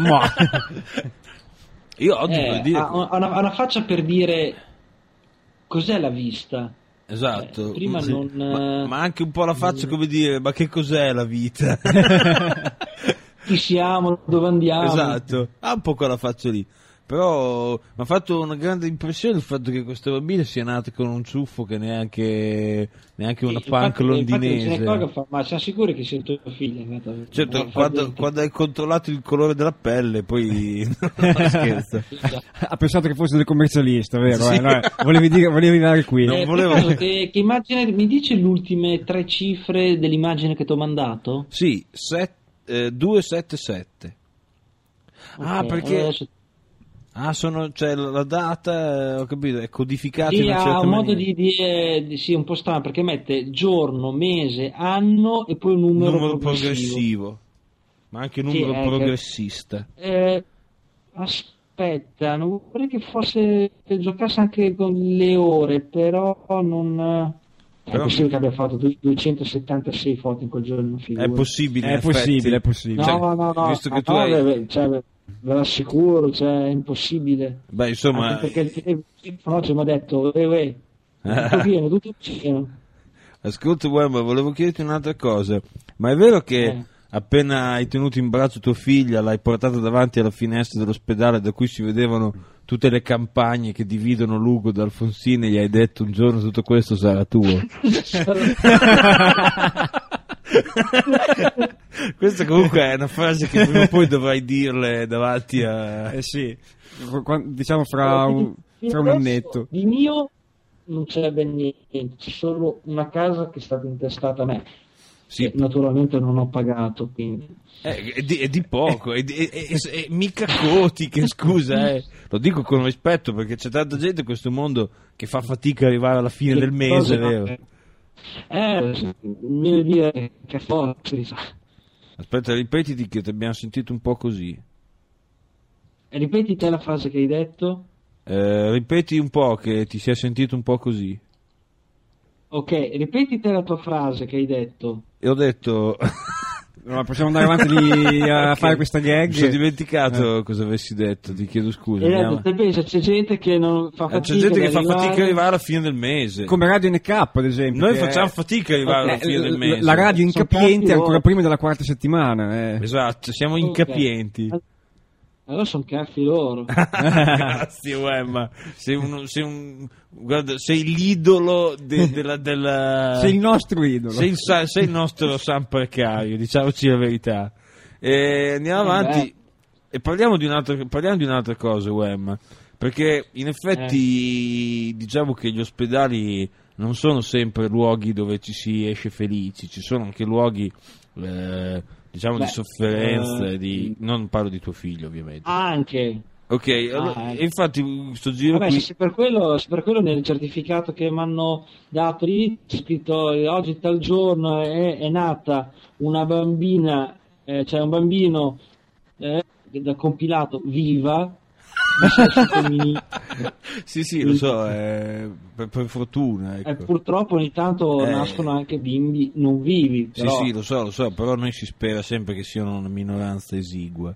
Io oggi per dire ha una faccia per dire cos'è la vista. Esatto. Prima non ma anche un po' la faccia come dire ma che cos'è la vita? Chi siamo, dove andiamo? Esatto, ha un po' quella faccia lì. Però mi ha fatto una grande impressione il fatto che questa bambina sia nata con un ciuffo che neanche una punk londinese. Ma siamo sicuri che sia tua figlia? Certo, quando hai controllato il colore della pelle, poi scherzo. Ha pensato che fosse del commercialista, vero? Sì. Volevi arrivare qui. Non volevo... che immagine mi dice le ultime 3 cifre dell'immagine che ti ho mandato? Sì, 277. Okay, perché cioè la data, ho capito, è codificata in una certa ha un modo maniera. sì, un po' strano perché mette giorno, mese, anno e poi un numero progressivo. Ma anche un numero progressista. Aspetta, non vorrei che fosse che giocasse anche con le ore, però non. È possibile che abbia fatto 276 foto in quel giorno. È possibile. È possibile. No. Visto che tu hai... ve l'assicuro, è impossibile. Beh, insomma. Anche perché il oggi mi ha detto, tutto pieno. Ascolta, ma volevo chiederti un'altra cosa. Ma è vero che appena hai tenuto in braccio tua figlia, l'hai portata davanti alla finestra dell'ospedale da cui si vedevano tutte le campagne che dividono Lugo da Alfonsine, gli hai detto un giorno tutto questo sarà tuo? Questa comunque è una frase che prima o poi dovrai dirle davanti a... sì, diciamo fra un annetto. Di mio non c'è ben niente, c'è solo una casa che è stata intestata a me. Sì. Naturalmente non ho pagato, quindi è di poco, è mica coti, che scusa, lo dico con rispetto perché c'è tanta gente in questo mondo che fa fatica ad arrivare alla fine del mese, vero? Mi dire che forza. Aspetta, ripetiti che ti abbiamo sentito un po' così. Ripeti te la frase che hai detto. Ripeti un po' che ti sia sentito un po' così. Ok, ripeti te la tua frase che hai detto. E ho detto... No, possiamo andare avanti lì a fare questa gag. Mi sono dimenticato cosa avessi detto, ti chiedo scusa. C'è gente che non fa fatica. C'è gente che fa fatica ad arrivare alla fine del mese. Come Radio NK, ad esempio. Noi facciamo fatica ad arrivare alla fine del mese. La radio incapiente ancora prima della 4ª settimana. Esatto, siamo incapienti. Allora sono cazzi loro. Grazie, Wemma. Guarda, sei l'idolo della... Sei il nostro idolo. Sei il nostro San Precario, diciamoci la verità. Andiamo avanti e parliamo di un'altra cosa, Wemma. Perché in effetti diciamo che gli ospedali non sono sempre luoghi dove ci si esce felici, ci sono anche luoghi diciamo di sofferenza, non parlo di tuo figlio ovviamente. Anche. Ok, allora, infatti sto giro vabbè, qui... se per quello nel certificato che mi hanno dato lì c'è scritto oggi tal giorno è nata una bambina, cioè un bambino da compilato viva. sì, lo so, per fortuna, ecco. Purtroppo ogni tanto nascono anche bimbi non vivi, però. Sì, lo so, però noi si spera sempre che siano una minoranza esigua.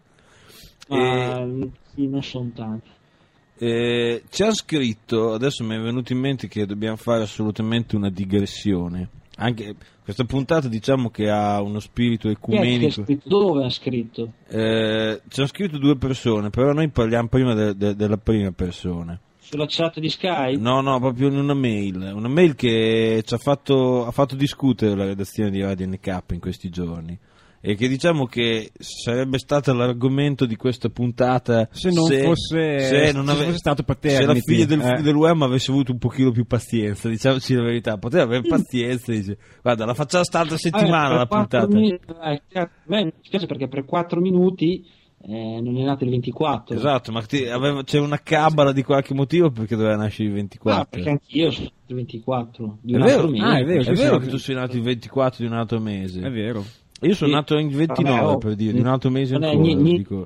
Sì, non sono tanti. Ci ha scritto, adesso mi è venuto in mente che dobbiamo fare assolutamente una digressione. Anche questa puntata diciamo che ha uno spirito ecumenico. Dove ha scritto? Ci hanno scritto 2 persone, però noi parliamo prima della prima persona. Sulla chat di Skype? No, proprio in una mail che ci ha fatto discutere la redazione di Radio NK in questi giorni. E che diciamo che sarebbe stato l'argomento di questa puntata se non fosse stato Paternity, se la figlia del UM avesse avuto un pochino più pazienza, diciamoci la verità, poteva avere pazienza, dice guarda la facciamo st'altra settimana la puntata. Mi spiace perché per 4 minuti non è nato il 24. Esatto, ma c'è una cabala di qualche motivo perché doveva nascere il 24. Perché anch'io sono nato il 24 di un altro mese. È vero che tu sei nato il 24 di un altro mese. È vero. Io sono nato il 29 per dire, di un altro mese ancora. Dico.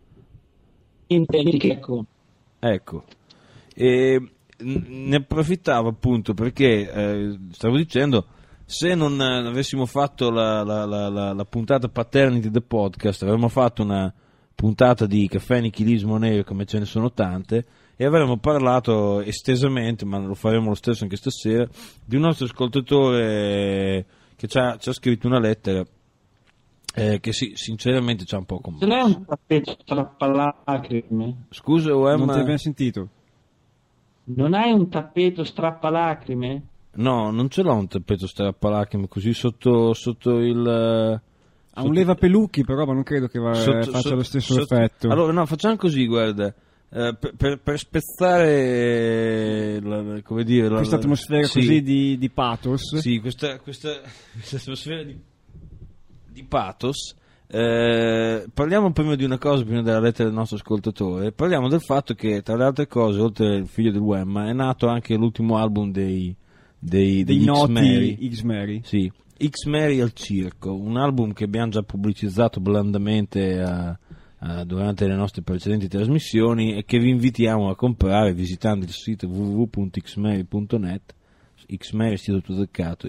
Ecco. E ne approfittavo appunto perché stavo dicendo, se non avessimo fatto la puntata Paternity the Podcast, avremmo fatto una puntata di caffè nichilismo nero, come ce ne sono tante, e avremmo parlato estesamente, ma lo faremo lo stesso anche stasera, di un nostro ascoltatore che ci ha scritto una lettera. Che sì, sinceramente c'ha un po' commosso. Non è un tappeto strappalacrime? Scusa, non ti abbiamo sentito. Non hai un tappeto strappalacrime? No, non ce l'ho un tappeto strappalacrime così sotto il... Ha un leva pelucchi però, ma non credo che faccia lo stesso effetto. Allora no, facciamo così, guarda. Per spezzare questa atmosfera così di pathos. Sì, questa atmosfera di pathos, parliamo prima di una cosa, prima della lettera del nostro ascoltatore. Parliamo del fatto che tra le altre cose, oltre il figlio del Wemma, è nato anche l'ultimo album dei noti X-Mary. Sì, X-Mary al circo, un album che abbiamo già pubblicizzato blandamente durante le nostre precedenti trasmissioni e che vi invitiamo a comprare visitando il sito www.xmary.net, Xmary è tutto attaccato,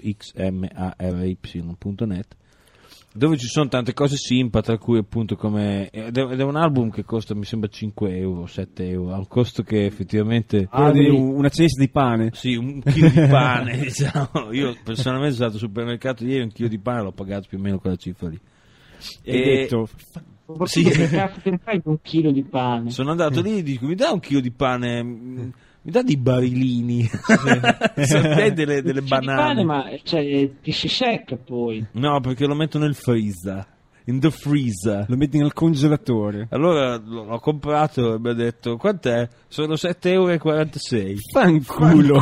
xmary.net, dove ci sono tante cose simpa, tra cui appunto ed è un album che costa mi sembra 5 euro, 7 euro, ha un costo che effettivamente una cesta di pane. Sì, un chilo di pane diciamo. Io personalmente sono stato al supermercato ieri, un chilo di pane l'ho pagato più o meno quella cifra lì e detto sì. Che cazzo te ne fai un chilo di pane? Sono andato lì e dico mi dà un chilo di pane, mi dà dei barilini delle banane di pane, ma ti si secca poi. No, perché lo metto nel freezer, in the freezer, lo metti nel congelatore. Allora l'ho comprato e mi ha detto quant'è? Sono 7,46 euro. Fanculo.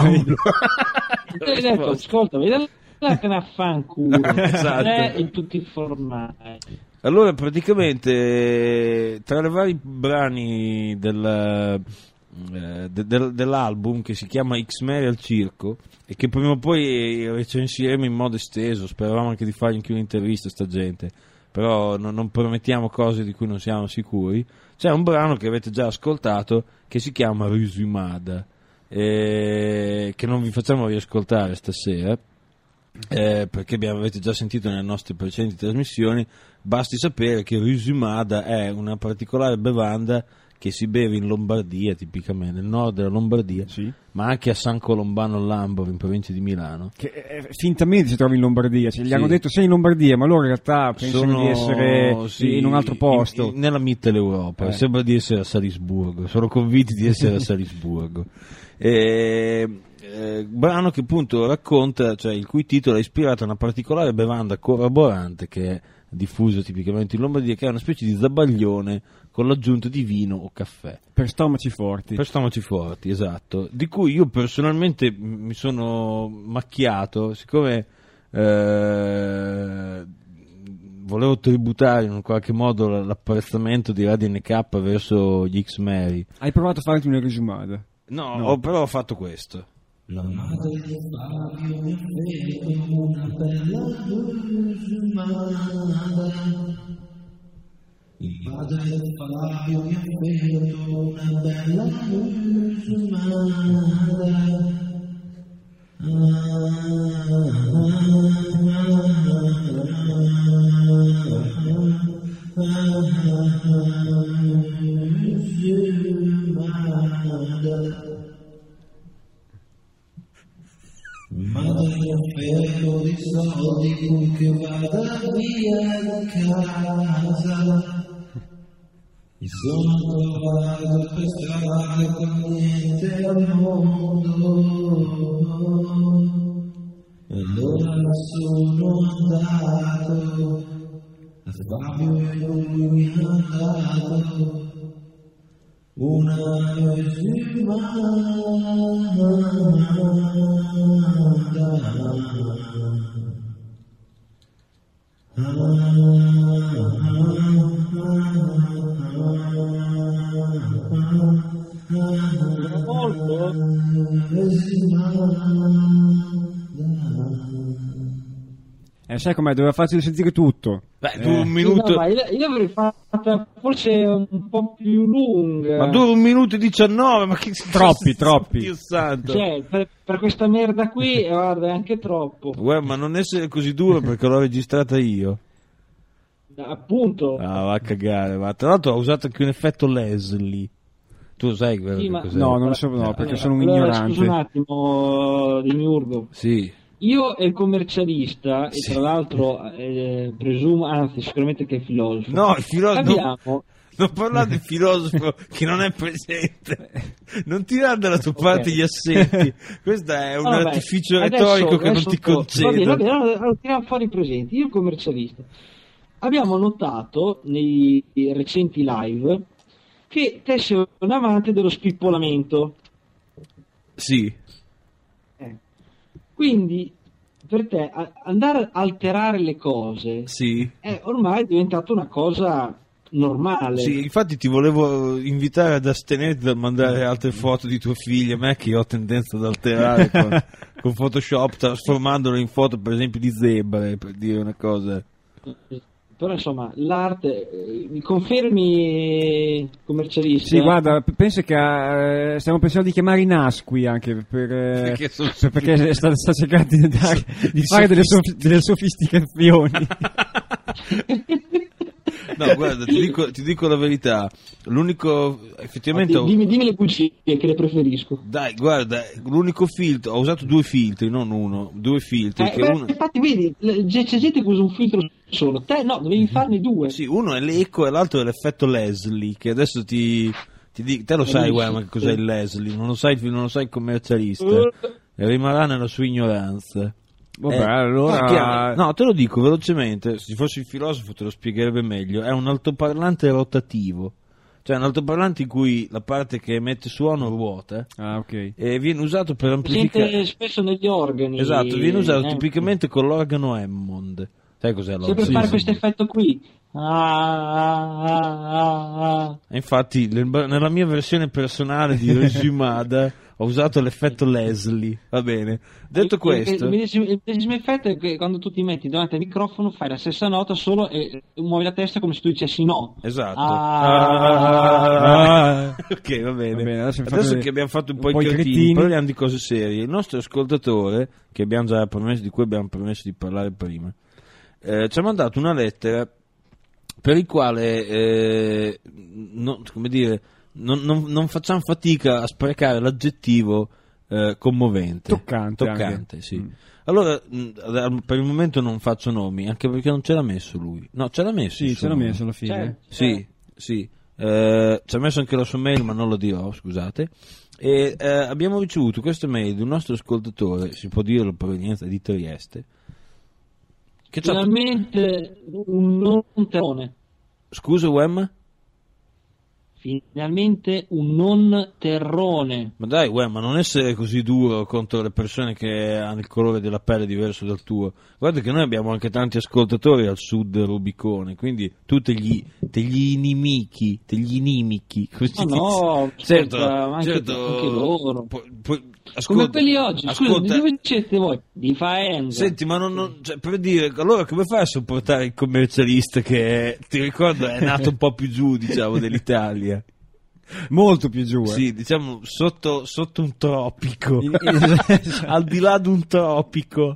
Hai detto ascolta, vedi che ne affanculo. Esatto. In tutti i formati. Allora praticamente tra i vari brani dell'album che si chiama X-Mary al circo e che prima o poi recensiremo in modo esteso, speravamo anche di fare anche un'intervista a sta gente, però non promettiamo cose di cui non siamo sicuri. C'è un brano che avete già ascoltato che si chiama Risumada, che non vi facciamo riascoltare stasera perché avete già sentito nelle nostre precedenti trasmissioni. Basti sapere che Risumada è una particolare bevanda che si beve in Lombardia, tipicamente nel nord della Lombardia, sì, ma anche a San Colombano al Lambro, in provincia di Milano. Che fintamente si trova in Lombardia, gli hanno detto sei in Lombardia, ma loro in realtà pensano di essere in un altro posto. Nella Mitteleuropa, sembra di essere a Salisburgo, sono convinti di essere a Salisburgo. Brano che appunto racconta, cioè il cui titolo è ispirato a una particolare bevanda corroborante che è diffusa tipicamente in Lombardia, che è una specie di zabaglione con l'aggiunta di vino o caffè. Per stomaci forti. Per stomaci forti, esatto. Di cui io personalmente mi sono macchiato, siccome volevo tributare in un qualche modo l'apprezzamento di Radio NK verso gli X-Mary. Hai provato a farti una risumata? No, però ho fatto questo. La madre di Fabio mi ha fatto una bella risumata. Il padre di Fabio mi ha fatto una bella risumata. Madre mi ha offerto di soldi purché vada via da casa. Mi sono trovato per strada con niente al mondo. E allora sono andato a Fabio e lui mi ha dato una Sai com'è? Doveva farci sentire tutto. Beh, dura un minuto. No, ma io avrei fatto forse un po' più lunga. Ma dura 1 minuto e 19, ma che Troppi. Dio santo. Cioè, per questa merda qui, guarda, è anche troppo. Ma non essere così duro perché l'ho registrata io. Appunto. Ah, va a cagare, va. Tra l'altro ho usato anche un effetto Leslie. Tu lo sai quello Sì, che ma- cos'è? No, non lo so, no, perché sono un Allora, ignorante. scusa un attimo, Demiurgo. Sì. Io e il commercialista, Sì. e tra l'altro presumo, anzi sicuramente che è filosofo. No, il filosofo... Abbiamo... Non parlare di filosofo che non è presente. Non tirare dalla tua parte gli assenti. Questo è un Vabbè, artificio adesso- retorico che non adesso ti Va concedo. bene, allora tiriamo fuori i presenti. Io e il commercialista abbiamo notato nei recenti live che te sei un amante dello spippolamento. Sì. Quindi per te andare a alterare le cose Sì. è ormai diventato una cosa normale. Sì, infatti ti volevo invitare ad astenerti dal mandare altre foto di tua figlia, me che ho tendenza ad alterare con Photoshop, trasformandolo in foto per esempio di zebre, per dire una cosa. Però insomma l'arte, mi confermi, commercialista? Sì, guarda, penso che stiamo pensando di chiamare i Nasqui anche Perché sono perché sta cercando di fare delle sofisticazioni. No, guarda, ti dico la verità. L'unico, effettivamente, Dimmi le bugie che le preferisco. dai, guarda, l'unico filtro, ho usato 2 filtri, non uno, 2 filtri. Che uno, Infatti, vedi, c'è gente che usa un filtro solo. Te no, dovevi farne 2. sì, uno è l'eco e l'altro è l'effetto Leslie, che adesso ti dico, te lo sai, ma che cos'è il Leslie? Non lo sai il commercialista, e rimarrà nella sua ignoranza. Vabbè, allora... No, te lo dico velocemente, se fossi il filosofo te lo spiegherebbe meglio. È un altoparlante rotativo, cioè un altoparlante in cui la parte che emette suono ruota Ah, ok. e viene usato per amplificare. Sente spesso negli organi. Esatto, viene usato tipicamente con l'organo Hammond. Sai cos'è l'organo? Sempre per fare questo Sì. effetto qui. E infatti nella mia versione personale di Resumada ho usato l'effetto Leslie, va bene. Detto questo, Il medesimo effetto è che quando tu ti metti davanti al microfono fai la stessa nota solo e muovi la testa come se tu dicessi no. esatto. Ah. Ok, va bene. Va bene, adesso Adesso fate che abbiamo fatto un po' un po' i i cretini, cretini. parliamo di cose serie. Il nostro ascoltatore, che abbiamo già promesso, di cui abbiamo promesso di parlare prima, ci ha mandato una lettera per il quale come dire, non facciamo fatica a sprecare l'aggettivo commovente, Toccante, sì. Mm. Allora per il momento non faccio nomi, anche perché non ce l'ha messo lui. No, ce l'ha messo Sì, il ce suo l'ha nome. messo alla fine. Sì. Ci ha messo anche la sua mail, ma non lo dirò, scusate. E abbiamo ricevuto questa mail di un nostro ascoltatore, si può dire la provenienza di Trieste, che c'ha... Finalmente un non terone. Scusa, Wem? Finalmente un non terrone. Ma dai, ma non essere così duro contro le persone che hanno il colore della pelle diverso dal tuo. Guarda che noi abbiamo anche tanti ascoltatori al sud del Rubicone, quindi tu te gli inimichi, così ti No, certo, anche loro. Ascolta, come quelli oggi, scusa, di dove siete voi? Di Faenza. Senti, ma non cioè, per dire, allora come fai a sopportare il commercialista che ti ricordo è nato un po' più giù, diciamo, dell'Italia? Molto più giù, Sì, diciamo sotto un tropico, al di là di un tropico.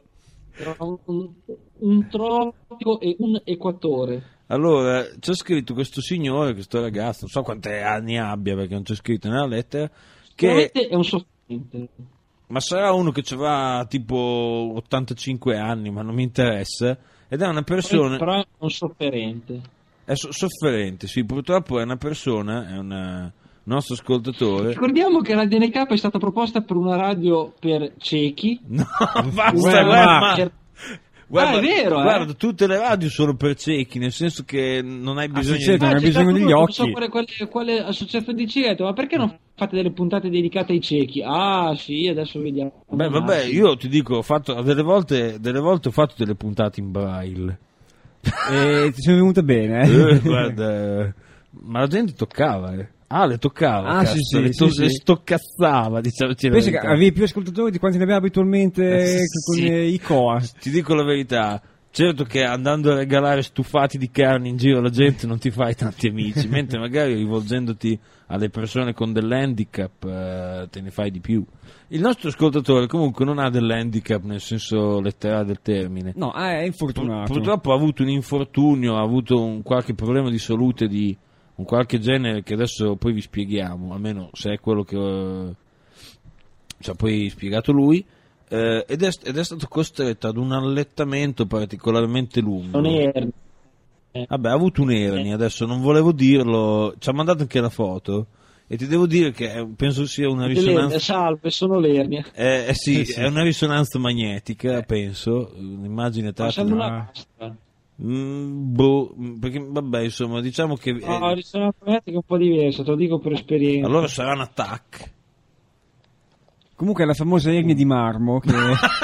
Un tropico e un equatore. Allora, c'è scritto questo signore, questo ragazzo, non so quanti anni abbia perché non c'è scritto nella lettera, che è un sofferente. ma sarà uno che avrà tipo 85 anni, ma non mi interessa, ed è una persona... Però è un sofferente. È sofferente, sì, purtroppo è una persona, è un nostro ascoltatore. Ricordiamo che la DNK è stata proposta per una radio per ciechi. No, basta, guarda, è vero, guarda, tutte le radio sono per ciechi, nel senso che non hai bisogno sì, non hai bisogno degli occhi. Non so quale associazione di ciechi, ma perché non fate delle puntate dedicate ai ciechi? Ah, sì, adesso vediamo. Beh, vabbè, io ti dico, ho fatto delle volte ho fatto delle puntate in braille. E ti sono venute bene, Guarda, ma la gente toccava, le toccava, sì, le stoccazzava, diciamo. Pensi che avevi più ascoltatori di quanti ne abbiamo abitualmente con i Coa. Ti dico la verità, certo che andando a regalare stufati di carne in giro alla gente non ti fai tanti amici, mentre magari rivolgendoti alle persone con dell'handicap te ne fai di più. Il nostro ascoltatore comunque non ha dell'handicap nel senso letterale del termine. No, è infortunato. Purtroppo ha avuto un infortunio, ha avuto un qualche problema di salute di un qualche genere che adesso poi vi spieghiamo, almeno se è quello che ci ha poi spiegato lui, ed è stato costretto ad un allettamento particolarmente lungo. Vabbè, ha avuto un'ernia, adesso non volevo dirlo, ci ha mandato anche la foto e ti devo dire che penso sia una risonanza. Salve, sono l'ernia. Sì, è una risonanza magnetica, penso, un'immagine tratta. Perché vabbè, insomma, diciamo che no, risonanza magnetica è un po' diversa, te lo dico per esperienza. Allora sarà un attack. Comunque è la famosa ernia di marmo che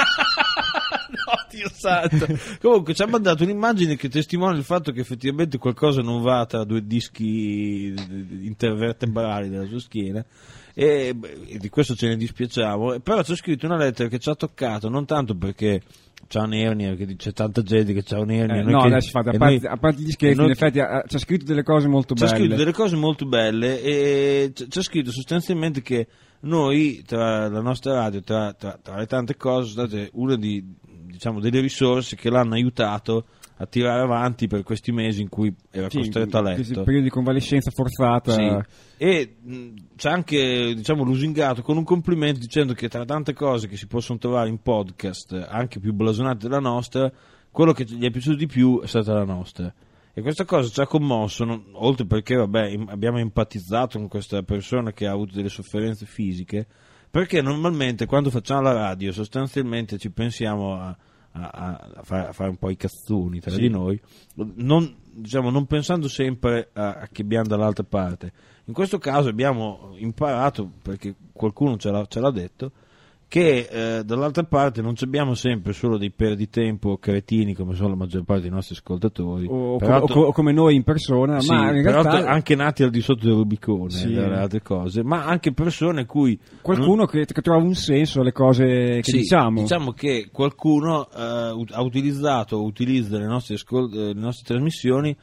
Dio santo. Comunque ci ha mandato un'immagine che testimonia il fatto che effettivamente qualcosa non va tra due dischi intervertebrali della sua schiena e di questo ce ne dispiacciamo, però c'è scritto una lettera che ci ha toccato, non tanto perché c'ha un'ernia, perché c'è tanta gente che c'ha un'ernia. No, adesso fate, a parte gli scherzi, in effetti c'è scritto delle cose molto belle. C'è scritto delle cose molto belle e c'è scritto sostanzialmente che noi, tra la nostra radio, tra le tante cose, sono state una delle risorse che l'hanno aiutato a tirare avanti per questi mesi in cui era costretto a letto. Questo periodo di convalescenza forzata. Sì. E c'è anche, lusingato con un complimento dicendo che tra tante cose che si possono trovare in podcast, anche più blasonate della nostra, quello che gli è piaciuto di più è stata la nostra. E questa cosa ci ha commosso, oltre perché abbiamo empatizzato con questa persona che ha avuto delle sofferenze fisiche, perché normalmente quando facciamo la radio sostanzialmente ci pensiamo a fare un po' i cazzoni tra di noi, non pensando sempre a chi abbiamo dall'altra parte. In questo caso abbiamo imparato, perché qualcuno ce l'ha detto, che dall'altra parte non abbiamo sempre solo dei perditempo cretini come sono la maggior parte dei nostri ascoltatori o come noi in persona, sì, ma in realtà anche nati al di sotto del Rubicone, dalle altre cose, ma anche persone cui qualcuno che trova un senso alle cose che diciamo che qualcuno ha utilizzato o utilizza le nostre trasmissioni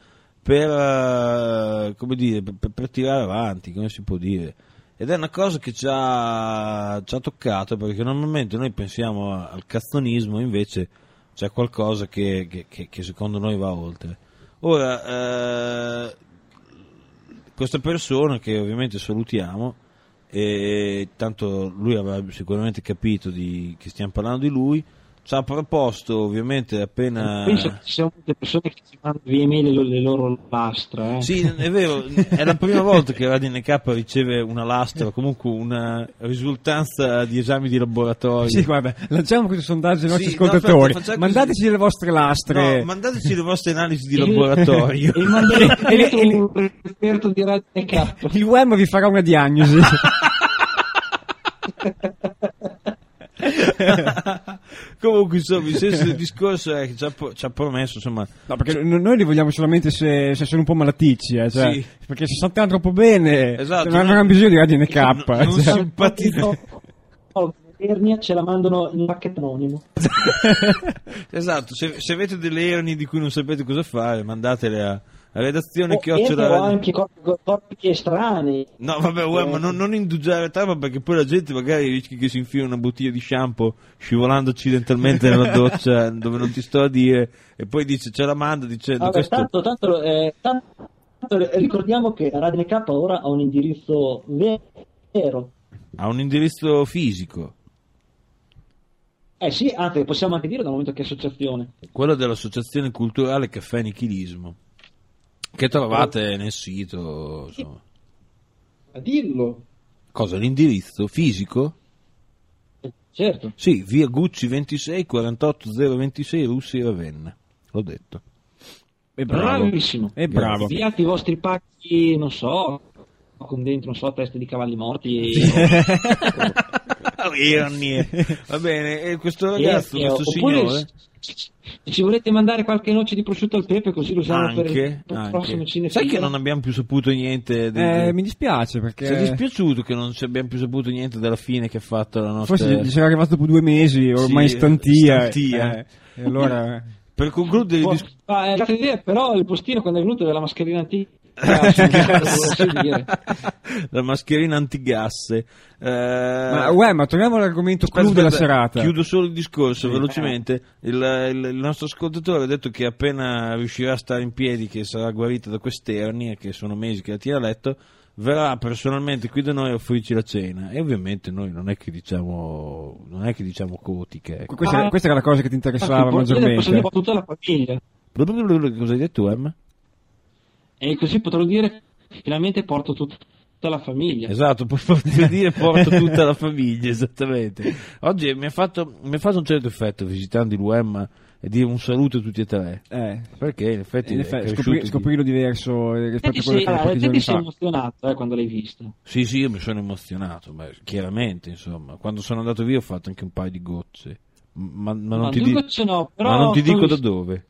per tirare avanti, come si può dire. Ed è una cosa che ci ha toccato, perché normalmente noi pensiamo al cazzonismo, invece c'è qualcosa che secondo noi va oltre. Ora, questa persona, che ovviamente salutiamo, e tanto lui avrà sicuramente capito che stiamo parlando di lui, ci ha proposto, ovviamente, appena... Penso che ci siano molte persone che ci mandano via email le loro lastre. Sì, è vero, è la prima volta che Radio NK riceve una lastra, o comunque una risultanza di esami di laboratorio. Sì, guarda, lanciamo questo sondaggio ai nostri Sì, no, ascoltatori. aspetta, Mandateci le vostre lastre. No, mandateci le vostre analisi di laboratorio. E manderete un esperto di Radio NK. Il UEM vi farà una diagnosi. Comunque, insomma, il senso del discorso è che ci ha promesso, insomma... No, perché noi li vogliamo solamente se sono un po' malaticci, cioè, Sì. perché se saltano troppo bene, Esatto, non avranno bisogno di Radio NK. non cioè. simpatizza. L'ernia ce la mandano in pacchetto anonimo. Esatto, se avete delle ernie di cui non sapete cosa fare, mandatele a redazione O anche corpi estranei. No, vabbè, ma non indugiare troppo, perché poi la gente magari rischi che si infila una bottiglia di shampoo scivolando accidentalmente nella doccia dove non ti sto a dire, e poi dice, ce la manda dicendo Vabbè, questo... tanto ricordiamo che Radio NK ora ha un indirizzo vero. Ha un indirizzo fisico, Sì, anzi, possiamo anche dire dal momento che è associazione. quello dell'Associazione Culturale Caffè Nichilismo, che trovate nel sito, insomma. A dirlo. Cosa, l'indirizzo fisico? Certo. Sì, via Gucci 26 48 026 Russi Ravenna, l'ho detto. È bravo. Bravissimo. È bravo. Inviate i vostri pacchi, non so, con dentro, non so, teste di cavalli morti. Ernie. Va bene, e questo ragazzo, questo signore... Se ci volete mandare qualche noce di prosciutto al pepe, così lo usiamo per Anche. il prossimo cinefilo. Sai che non abbiamo più saputo niente Mi dispiace perché... Ci è dispiaciuto che non ci abbiamo più saputo niente della fine che ha fatto la nostra... Forse gli sarà arrivato dopo 2 mesi, ormai Sì, stantia. stantia. E allora... Per concludere il discorso... grazie idea, però il postino quando è venuto della mascherina antica. La mascherina antigasse. Ma torniamo all'argomento clou della serata. Chiudo solo il discorso velocemente. Il nostro ascoltatore ha detto che appena riuscirà a stare in piedi, che sarà guarito da queste ernie, che sono mesi che la tira a letto, verrà personalmente qui da noi a offrirci la cena. E ovviamente noi non è che diciamo cotiche. Ecco. Questa era la cosa che ti interessava maggiormente. Tutta la famiglia. Cosa hai detto, Em? E così potrò dire finalmente porto tutta la famiglia. Esatto, puoi dire porto tutta la famiglia, esattamente. Oggi mi ha fatto un certo effetto visitando il UEM e dire un saluto a tutti e tre. Perché in effetti scoprirlo diverso rispetto a quello che era pochi Te giorni ti sei fa. emozionato quando l'hai visto. Sì, io mi sono emozionato, chiaramente, insomma. Quando sono andato via ho fatto anche un paio di gocce. Ma non ti dico, no, però ma non ti dico da dove.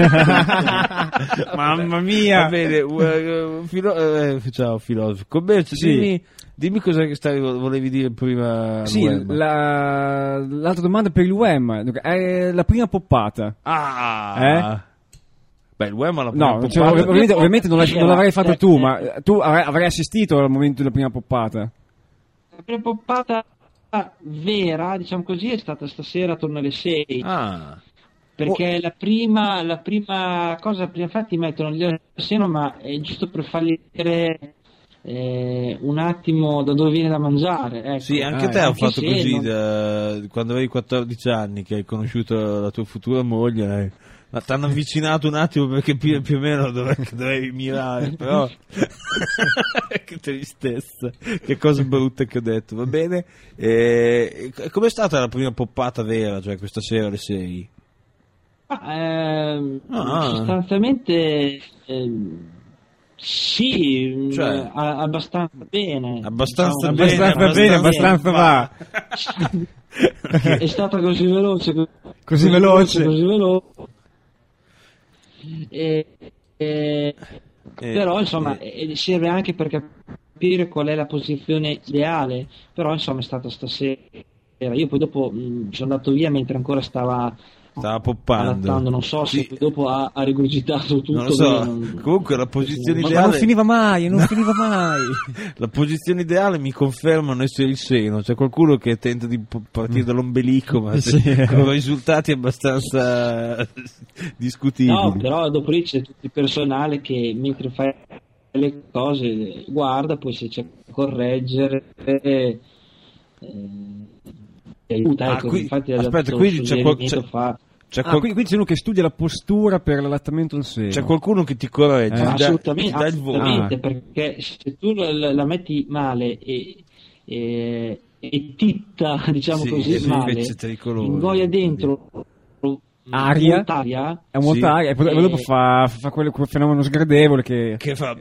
Mamma mia. Va bene, ciao filosofo. Commercio, Sì. dimmi cosa che volevi dire prima. Sì, l'altra domanda per il UEM è la prima poppata. Beh, il UEM ha la prima No, poppata. ovviamente non l'avrai fatta tu, ma tu avrai assistito al momento della prima poppata. La prima poppata vera, diciamo così, è stata stasera attorno alle 6. Perché la prima cosa, infatti mettono gli al seno, ma è giusto per fargli vedere un attimo da dove viene da mangiare. Ecco. Sì, anche te hanno fatto così non... quando avevi 14 anni, che hai conosciuto la tua futura moglie. Ma ti hanno avvicinato un attimo per capire più o meno dove dovevi mirare, però che tristezza, che cosa brutta che ho detto. Va bene, com'è stata la prima poppata vera, cioè questa sera alle 6? Sostanzialmente sì, cioè, abbastanza bene. Abbastanza va. È stata così veloce. Così veloce. Però insomma serve anche per capire qual è la posizione ideale. Però insomma è stata stasera. Io poi dopo sono andato via mentre ancora stava poppando, non so se sì. Dopo ha rigurgitato tutto. Non lo so. Comunque la posizione ideale, ma non finiva mai. La posizione ideale mi confermano essere il seno. C'è qualcuno che tenta di partire dall'ombelico, ma con risultati abbastanza discutibili. No, però dopo lì c'è tutto il personale che mentre fai le cose guarda, poi se c'è da correggere aiuta, ecco, qui- infatti ha aspetta, dato quindi un c'è suggerimento, qual- c'è Ah, qual- quindi c'è uno che studia la postura per l'allattamento al seno. c'è qualcuno che ti corregge, ti dà- assolutamente, ti dà il voto. assolutamente, perché se tu la metti male e titta, diciamo Sì, così, sì, male, invece tricolore. ingoia dentro Aria. molta aria, È molta aria, e poi dopo fa quel fenomeno sgradevole che Che fa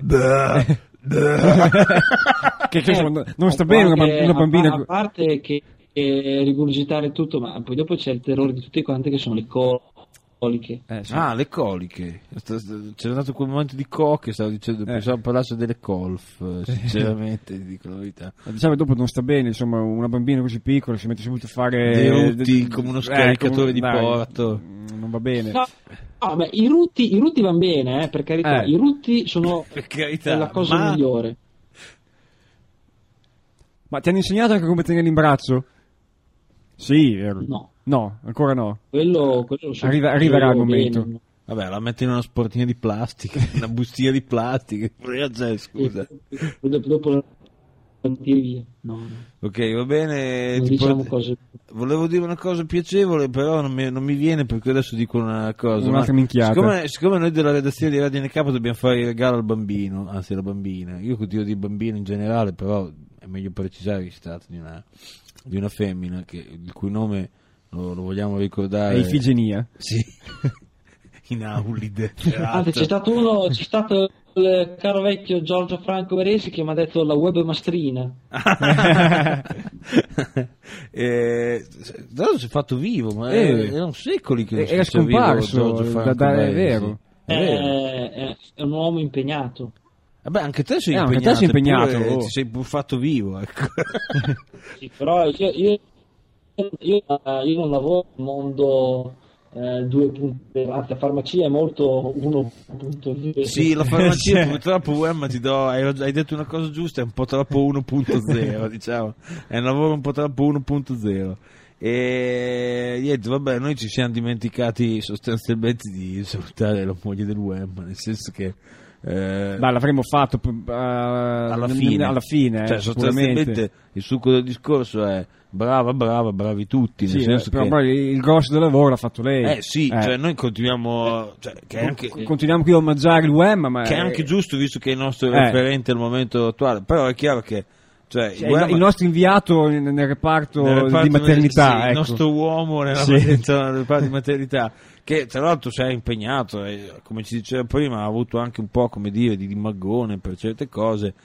che insomma, non sta bene una bambina. a parte che rigurgitare tutto, ma poi dopo c'è il terrore di tutti quanti che sono le coliche. Sì. Ah, le coliche. C'era stato quel momento di coche, stavo dicendo, pensavo parlasse delle colf, sinceramente, ti dico la verità. Diciamo che dopo non sta bene, insomma, una bambina così piccola si mette subito a fare Dei rutti come uno scaricatore di porto. Non va bene. No, beh, i rutti vanno bene, per carità, i rutti sono Per carità, la cosa ma- migliore. Ma ti hanno insegnato anche come tenerli in braccio? Sì, vero. No, ancora no. Quello lo so Arriverà il bene. momento. Vabbè, la metti in una sportina di plastica, una bustina di plastica. Scusa. Dopo la tiri via. No. Ok, va bene. Non diciamo cose. Volevo dire una cosa piacevole, però non mi viene, perché adesso dico una cosa. Un'altra Ma minchiata. siccome noi della redazione di Radio NK dobbiamo fare il regalo al bambino, anzi alla bambina, io continuo di bambino in generale, però è meglio precisare che si tratta di una femmina il cui nome lo vogliamo ricordare. È Ifigenia. Sì. In Aulide. Anzi, c'è stato il caro vecchio Giorgio Franco Veresi che mi ha detto la webmastrina. Adesso si è fatto vivo, ma erano secoli che non era si faceva vivo scomparso, Giorgio Franco è Veresi. vero. È un uomo impegnato. Vabbè, anche te sei anche impegnato, te sei impegnato, eppure oh. ti sei pur fatto vivo, ecco. Sì, però io non lavoro nel mondo 2.0, anzi la farmacia è molto 1.0. Sì, la farmacia purtroppo Wemma hai detto una cosa giusta, è un po' troppo 1.0, diciamo, è un lavoro un po' troppo 1.0. E niente, vabbè, noi ci siamo dimenticati sostanzialmente di salutare la moglie del Wemma, nel senso che l'avremmo fatto alla fine, sicuramente. cioè sostanzialmente il succo del discorso è bravi tutti, nel Sì, senso però che poi il grosso del lavoro l'ha fatto lei. cioè noi continuiamo, cioè, che è anche continuiamo qui a omaggiare il Wemma, ma che è anche giusto visto che è il nostro referente al momento attuale, però è chiaro che il nostro inviato nel reparto di maternità, ecco. il nostro uomo nel reparto di maternità, che tra l'altro si è impegnato, come ci diceva prima, ha avuto anche un po', come dire, di magone per certe cose,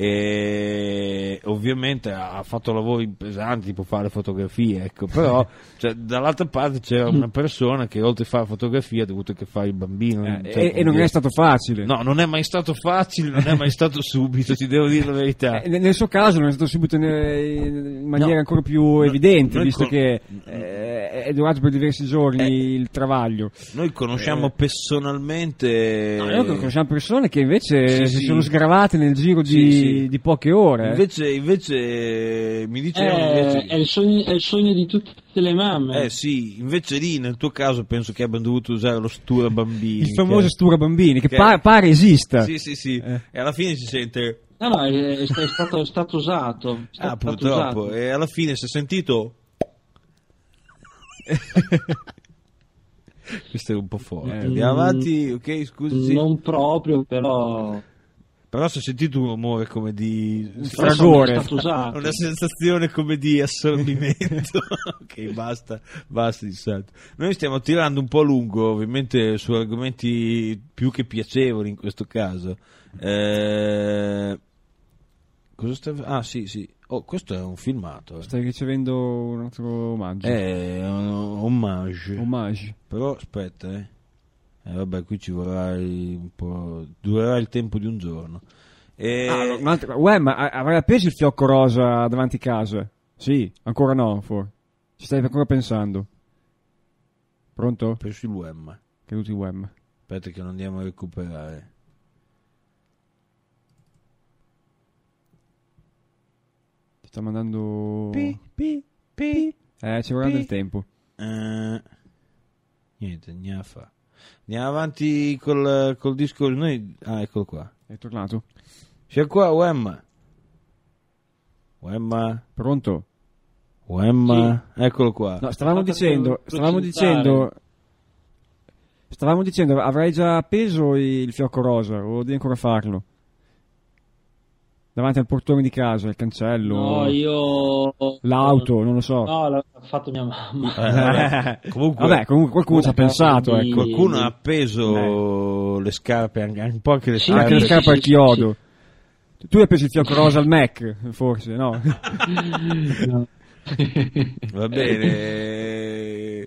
e ovviamente ha fatto lavori pesanti, tipo fare fotografie, ecco, però cioè, dall'altra parte c'era una persona che oltre a fare fotografie ha dovuto che fare il bambino, e non è stato facile. No, non è mai stato facile, non è mai stato subito, ti devo dire la verità. Nel suo caso non è stato subito in maniera ancora più evidente, visto che è durato per diversi giorni il travaglio. Noi conosciamo personalmente. No, noi conosciamo persone che invece Sì, si sono sgravate nel giro di poche ore. Invece mi dicevano. È il sogno di tutte le mamme. Sì, invece lì nel tuo caso penso che abbiano dovuto usare lo stura bambini. Il famoso stura bambini, che pare esista. Sì. E alla fine si sente. No, è stato usato. Purtroppo. E alla fine si è sentito. Questo è un po' forte. Andiamo avanti, ok, scusi. Non proprio, però si è sentito un rumore come di fragore, una sensazione come di assorbimento. Ok, basta di salto. Noi stiamo tirando un po' a lungo, ovviamente, su argomenti più che piacevoli in questo caso. Cosa sì. Oh, questo è un filmato. Stai ricevendo un altro omaggio. È un Omaggio. Però aspetta, vabbè, qui ci vorrà un po'. Durerà il tempo di un giorno. Ma avrai appeso il fiocco rosa davanti casa? Sì, ancora no, ci stai ancora pensando? Pronto? Penso il Wemma. Caduto il Wemma. Aspetta che non andiamo a recuperare. Ti sta mandando Pi. ci vorrà del tempo. Niente, fa. Andiamo avanti col disco. Noi. Eccolo qua. È tornato? C'è qua Wemma. Pronto? Wemma, eccolo qua. No, stavamo dicendo, avrai già appeso il fiocco rosa o devi ancora farlo? Davanti al portone di casa, il cancello? No, io... L'auto, non lo so. No, l'ha fatto mia mamma. Comunque qualcuno ci ha pensato, ecco. Qualcuno ha appeso le scarpe, anche un po' anche le scarpe. Anche le scarpe al chiodo. Tu hai preso il fiocco rosa al Mac, forse, no? No. Va bene.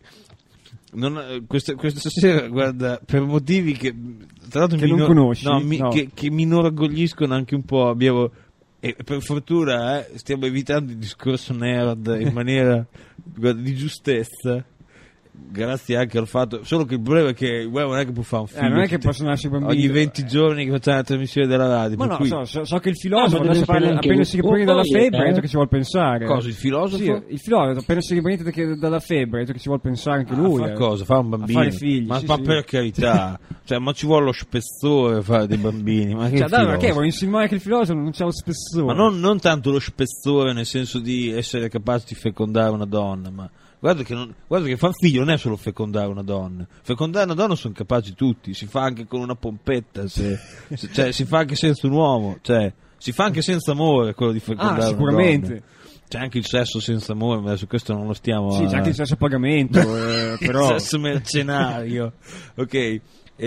Questa sera, guarda, per motivi che tra l'altro che non conosci, che mi inorgogliscono anche un po', e per fortuna stiamo evitando il discorso nerd in maniera di giustezza, grazie anche al fatto, solo che il problema è che il web non è che può fare un film, non è che possono nascere bambini ogni 20 giorni che facciamo la trasmissione della radio. Ma no, cui... so che il filosofo adesso appena si riprende dalla febbre ha detto che ci vuole pensare. Cosa, il filosofo? Sì, il filosofo appena si riprende dalla febbre ha detto che ci vuole pensare anche lui. Fa cosa? Fa un bambino, a fare figli, ma sì. per carità, cioè, ma ci vuole lo spessore fare dei bambini, ma che ma che vuoi insinuare che il filosofo non c'ha lo spessore? Ma non tanto lo spessore nel senso di essere capace di fecondare una donna, ma guarda che far figlio non è solo fecondare una donna. Fecondare una donna sono capaci tutti, si fa anche con una pompetta, cioè si fa anche senza un uomo, cioè si fa anche senza amore quello di fecondare sicuramente. una donna. C'è anche il sesso senza amore, ma adesso questo non lo stiamo Sì, c'è anche il sesso a pagamento, però il sesso mercenario. Ok.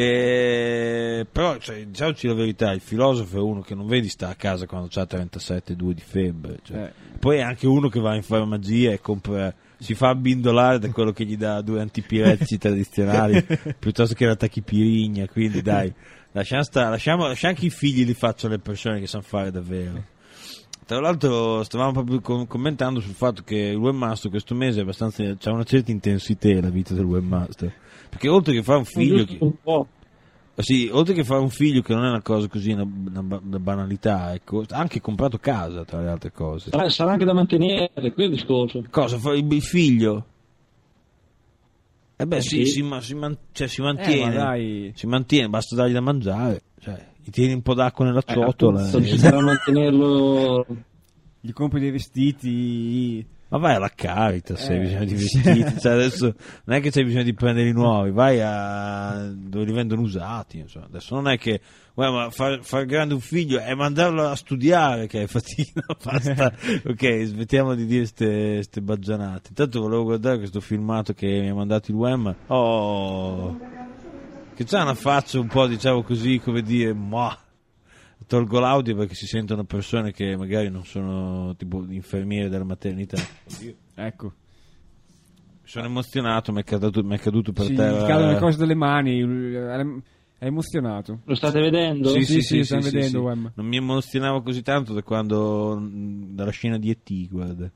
Però cioè, diciamoci la verità, il filosofo è uno che non vedi sta a casa quando c'ha 37,2 di febbre, cioè. Poi è anche uno che va in farmacia e compra, si fa abbindolare da quello che gli dà 2 antipiretici tradizionali piuttosto che la tachipirigna, quindi dai, lasciamo anche i figli li facciano le persone che sanno fare davvero. Tra l'altro stavamo proprio commentando sul fatto che il webmaster questo mese c'ha una certa intensità la vita del webmaster, perché oltre che fare un figlio oltre che fare un figlio, che non è una cosa così, una banalità, ecco, ha anche comprato casa tra le altre cose. Sarà anche da mantenere, quello è il discorso. Cosa fa il figlio? Sì. Si mantiene, dai. si mantiene, basta dargli da mangiare, cioè gli tieni un po' d'acqua nella ciotola. Sarà mantenerlo. Gli compri dei vestiti. Ma vai alla Caritas se hai bisogno di vestiti, cioè adesso non è che c'hai bisogno di prendere i nuovi, vai a dove li vendono usati, insomma. Adesso non è che ma far grande un figlio è mandarlo a studiare che è fatica, basta. Ok, smettiamo di dire ste baggianate. Intanto volevo guardare questo filmato che mi ha mandato il web, che c'ha una faccia un po', diciamo così, come dire, tolgo l'audio perché si sentono persone che magari non sono tipo infermiere della maternità. Ecco. Mi sono emozionato, mi è caduto per terra. Gli cadono le cose dalle mani, è emozionato. Lo state vedendo? Sì, stiamo vedendo. Wem. Non mi emozionavo così tanto dalla scena di E.T., guarda.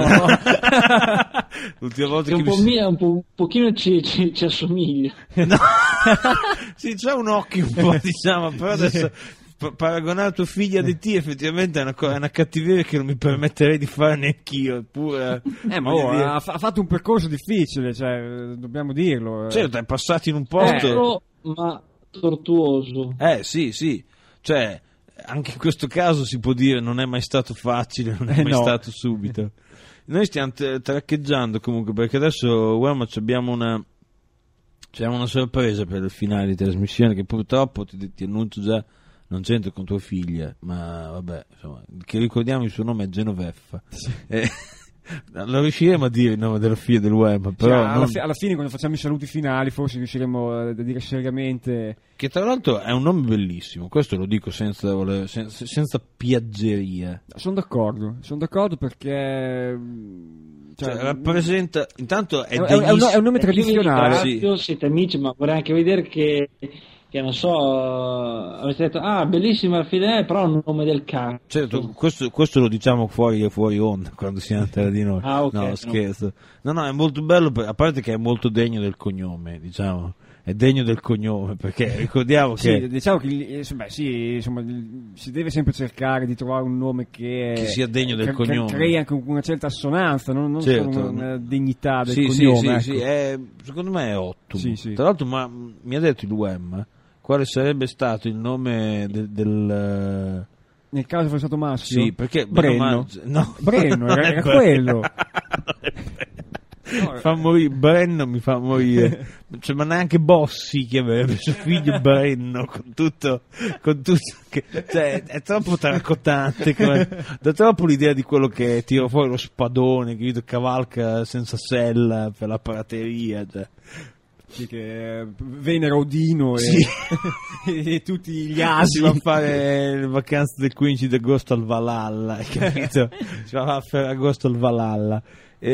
L'ultima volta che un pochino ci assomiglia. No. Sì, c'ha un occhio un po', diciamo, però adesso paragonare tuo figlio ad E.T. effettivamente è una cattiveria che non mi permetterei di fare neanch'io, eppure ha fatto un percorso difficile, cioè, dobbiamo dirlo. Certo, è passato in un posto ma tortuoso. Sì, cioè anche in questo caso si può dire non è mai stato facile, non è mai stato subito. Noi stiamo traccheggiando comunque, perché adesso abbiamo una sorpresa per il finale di trasmissione, che purtroppo ti annuncio già non c'entra con tua figlia, ma vabbè, insomma, che ricordiamo il suo nome è Genoveffa. Sì. Non riusciremo a dire il nome della figlia del web, però alla fine quando facciamo i saluti finali forse riusciremo a dire seriamente, che tra l'altro è un nome bellissimo, questo lo dico senza piaggeria. Sono d'accordo perché rappresenta, intanto è un nome tradizionale. Sì. Siete amici, ma vorrei anche vedere che non so, avete detto bellissima la fine, però è un nome del cazzo. Certo, questo lo diciamo fuori onda quando si entra di noi. Okay, no, scherzo. No, è molto bello, a parte che è molto degno del cognome, diciamo. È degno del cognome, perché ricordiamo che sì, diciamo che si deve sempre cercare di trovare un nome che sia degno del cognome, crei anche una certa assonanza, non certo, solo una dignità del cognome. Sì, secondo me è ottimo. Sì. Tra l'altro, ma mi ha detto il UEM quale sarebbe stato il nome Nel caso fosse stato maschio? Sì, perché Brenno. No. Brenno, era quello. Fa morire Brenno, mi fa morire. Cioè, ma neanche Bossi chiamerebbe suo figlio Brenno con tutto che, cioè, è troppo tracottante, dà troppo l'idea di quello che tira fuori lo spadone che cavalca senza sella per la prateria, cioè. Sì, che venera Odino Sì. e tutti gli Si asi. va a fare le vacanze del 15 di agosto al Valhalla, hai capito? Si va a fare agosto al Valhalla. No,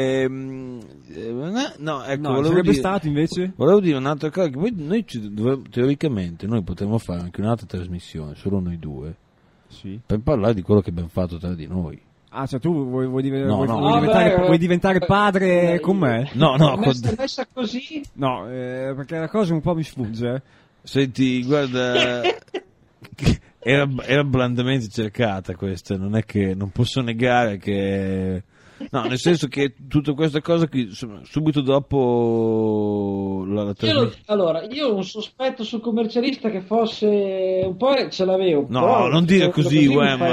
ecco, No, sarebbe stato invece? Volevo dire un'altra cosa, che poi noi teoricamente noi potremmo fare anche un'altra trasmissione, solo noi due, Sì. per parlare di quello che abbiamo fatto tra di noi. Ah, cioè tu vuoi No, no. vuoi diventare padre con me? No, Messa così? No, perché la cosa un po' mi sfugge. Senti, guarda, era blandamente cercata questa, non è che non posso negare che... No, nel senso che tutta questa cosa qui, subito dopo la trasmissione... Io ho un sospetto sul commercialista che fosse un po' ce l'avevo. No, però, non dire così,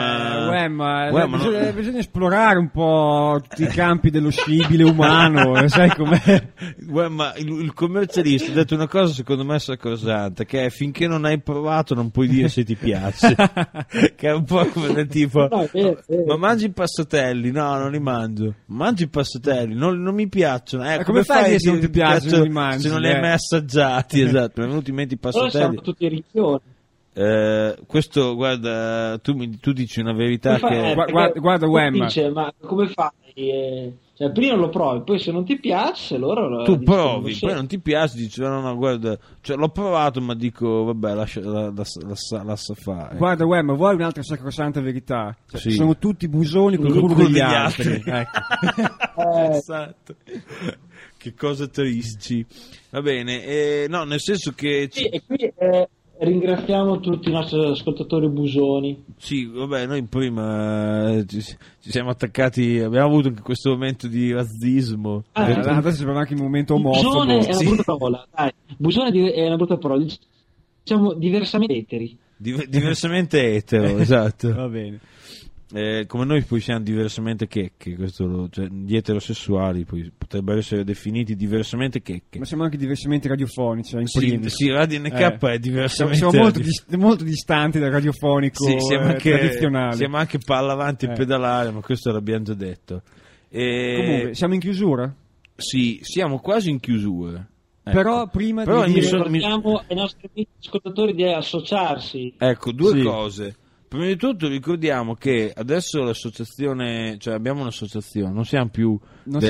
Bisogna esplorare un po' tutti i campi dello scibile umano, sai com'è? Ma il commercialista ha detto una cosa secondo me sacrosanta, che è: finché non hai provato non puoi dire se ti piace. Che è un po' come del tipo: No, è vero. ma mangi i passatelli? No, non li mangio. Mangi i passatelli? Non mi piacciono. Come fai se non ti piacciono, non li mangi? Se non li hai mai assaggiati? Esatto, mi è venuto in mente i Però siamo passatelli. tutti ricchioni. Questo, guarda, tu dici una verità che... Guarda Wem. Dice, ma come fai? Cioè, prima lo provi, poi se non ti piace, allora... Tu dici, provi, non poi non ti piace, dici no, guarda, cioè, l'ho provato, ma dico, vabbè, lascia fare. Guarda Wem, vuoi un'altra sacrosanta verità? Cioè, Sì. sono tutti busoni con il culo degli altri. Ecco. Esatto. Che cosa tristi. Va bene, no, nel senso che... Sì, e qui ringraziamo tutti i nostri ascoltatori busoni. Sì, vabbè, noi prima ci siamo attaccati, abbiamo avuto anche questo momento di razzismo. Adesso sembra anche un momento omofobo. Busone è una brutta parola, dai. Busone è una brutta parola. Diciamo diversamente eteri. Diversamente etero, esatto. Va bene. Come noi poi siamo diversamente checche, cioè, gli eterosessuali poi potrebbero essere definiti diversamente checche. Ma siamo anche diversamente radiofonici, in Sì, primis. sì, Radio NK è diversamente... Siamo molto distanti dal radiofonico tradizionale. Siamo anche palla avanti e pedalare, ma questo l'abbiamo già detto. Comunque, siamo in chiusura? Sì, siamo quasi in chiusura. Ecco. Però prima di dire... Ricordiamo ai nostri ascoltatori di associarsi. Ecco, due cose. Prima di tutto ricordiamo che adesso l'associazione, cioè abbiamo un'associazione, non siamo più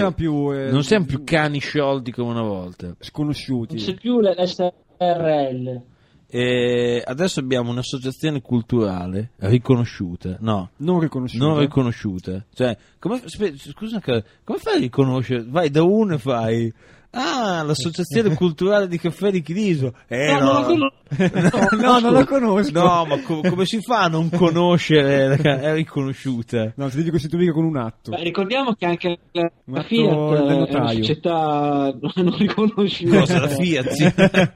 cani sciolti come una volta. Sconosciuti. Non c'è più l'SRL. Adesso abbiamo un'associazione culturale riconosciuta, no, non riconosciuta. Cioè, scusa, come fai a riconoscere? Vai da uno e fai: ah, l'associazione culturale di Caffè di Chidiso. Non la conosco. No, ma come si fa a non conoscere? È riconosciuta. No, si deve costituire con un atto. Beh, ricordiamo che anche la Un Fiat atto del è una notaio. società non riconosciuta. Cosa, la Fiat? Sì.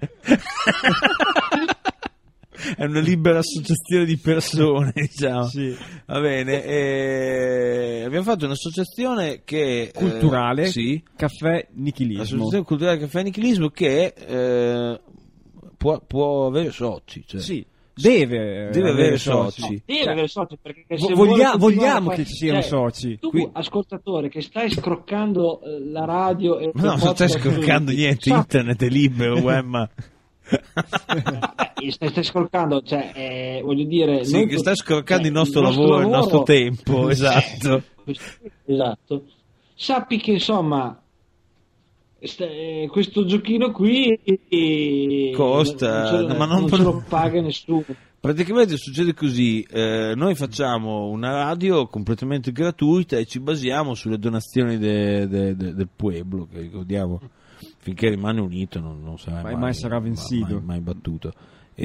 È una libera associazione di persone, diciamo. Sì. Va bene, abbiamo fatto un'associazione che Culturale, sì, Caffè Nichilismo. L'associazione culturale Caffè Nichilismo che può avere soci, cioè. Sì, deve avere soci. Deve avere soci, perché se Vogliamo vuole che ci siano soci. Tu, ascoltatore, che stai scroccando la radio e No, non stai scroccando niente, internet è libero, Wemma. Stai scroccando, cioè, voglio dire, sì, che stai scroccando il nostro lavoro, il nostro tempo, esatto. Esatto. Sappi che insomma questo giochino qui costa, non ce lo paga nessuno. Praticamente succede così, noi facciamo una radio completamente gratuita e ci basiamo sulle donazioni del pueblo, che ricordiamo, finché rimane unito non sarà mai sarà vencido, mai battuto.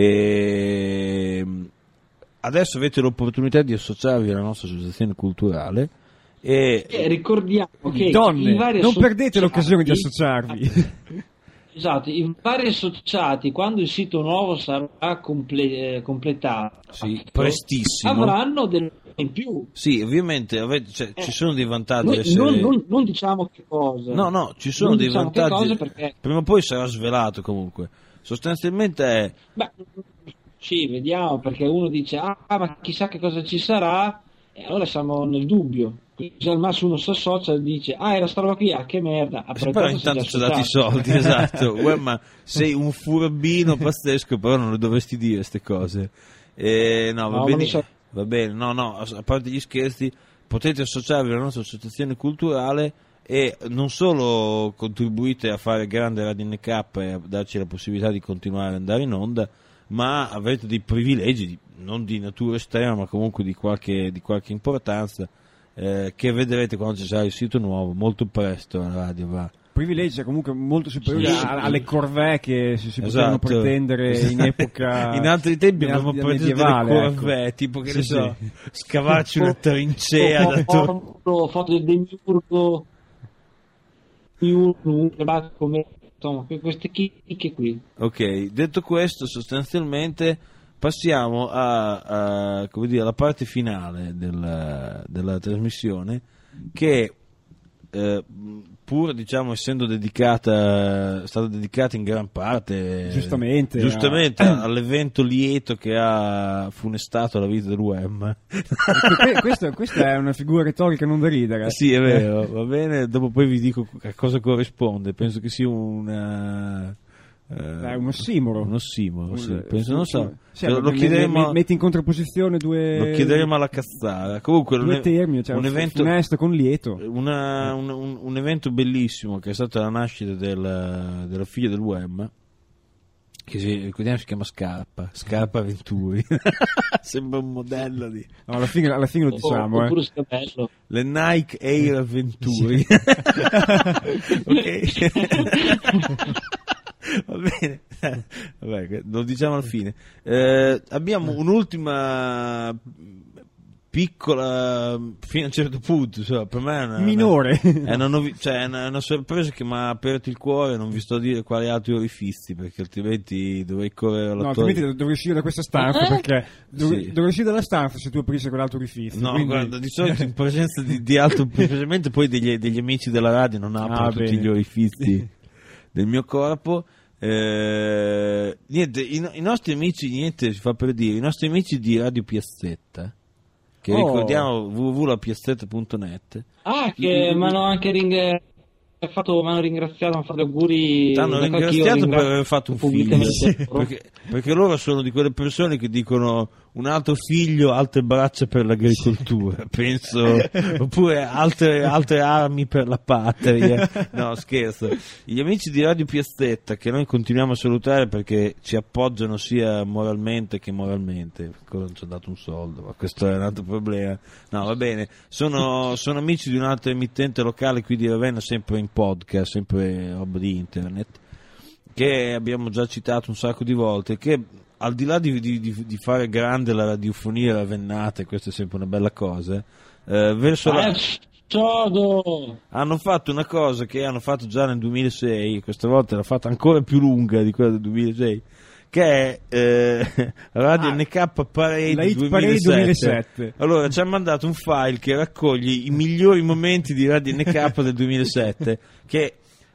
E adesso avete l'opportunità di associarvi alla nostra associazione culturale e ricordiamo che donne, i vari non perdete l'occasione di associarvi. Esatto, i vari associati, quando il sito nuovo sarà completato, Sì, prestissimo. avranno del in più. Sì, ovviamente ci sono dei vantaggi. Non diciamo che cosa. No, ci sono non dei diciamo che vantaggi. cosa perché... Prima o poi sarà svelato comunque. Sostanzialmente è... Beh, sì, vediamo, perché uno dice, ma chissà che cosa ci sarà, e allora siamo nel dubbio. Quindi al massimo uno si associa e dice, era sta roba qui, che merda. Però intanto ci ha dato i soldi, esatto. Ma sei un furabbino pazzesco, però non le dovresti dire queste cose. No, va bene, no, a parte gli scherzi, potete associarvi alla nostra associazione culturale e non solo contribuite a fare grande Radio NK e a darci la possibilità di continuare ad andare in onda, ma avete dei privilegi, non di natura estrema, ma comunque di qualche importanza, che vedrete quando ci sarà il sito nuovo, molto presto la radio va. Privilegi comunque molto superiori Sì. alle corvée che si Esatto. potevano pretendere in epoca in altri tempi abbiamo preso delle corvée, tipo che Sì, ne so, scavarci una trincea da foto del demiurgo come insomma, queste chicche qui. Ok, detto questo, sostanzialmente passiamo come dire, alla parte finale della trasmissione, che pur diciamo essendo stata dedicata in gran parte giustamente all'evento lieto che ha funestato la vita dell'UEM. Questa è una figura retorica non da ridere. Sì, è vero, va bene, dopo poi vi dico a cosa corrisponde. Penso che sia un ossimoro. Sì. Penso, non so. Sì, lo chiederemo, metti in contrapposizione due. Lo chiederemo alla Cazzara. Comunque due termini, cioè un evento funesto con lieto. un evento bellissimo che è stata la nascita della figlia dell'UEM, che ricordiamo si chiama Scarpa Venturi. Sembra un modello di... No, alla fine lo diciamo. Le Nike Air Venturi. Ok. Va bene, vabbè, lo diciamo alla fine. Abbiamo un'ultima piccola, fino a un certo punto, insomma, per me è una minore. È una sorpresa che mi ha aperto il cuore. Non vi sto a dire quali altri orifizi, perché altrimenti dovrei correre alla altrimenti dovrei uscire da questa stanza, perché dovrei uscire dalla stanza se tu aprissi quell'altro orifizio. No, quindi... guarda, di solito in presenza di altro, specialmente poi degli amici della radio, non apro tutti bene. gli orifizi del mio corpo. Niente, i nostri amici, niente si fa per dire, i nostri amici di Radio Piazzetta, che ricordiamo www.lapiazzetta.net, che mi hanno anche ringraziato, mi hanno fatto gli auguri. ti hanno ringraziato per aver fatto un figlio, perché loro sono di quelle persone che dicono un altro figlio, altre braccia per l'agricoltura, penso, oppure altre armi per la patria. No, scherzo. Gli amici di Radio Piazzetta, che noi continuiamo a salutare perché ci appoggiano sia moralmente che moralmente, ancora non ci hanno dato un soldo, ma questo è un altro problema. No, va bene, sono amici di un'altra emittente locale qui di Ravenna, sempre in podcast, sempre roba di internet, che abbiamo già citato un sacco di volte, che al di là di fare grande la radiofonia ravennata, e questa è sempre una bella cosa, verso hanno fatto una cosa che hanno fatto già nel 2006, questa volta l'ha fatta ancora più lunga di quella del 2006, che è Radio NK Parade, la Hit Parade 2007. Allora ci ha mandato un file che raccoglie i migliori momenti di Radio NK del 2007, che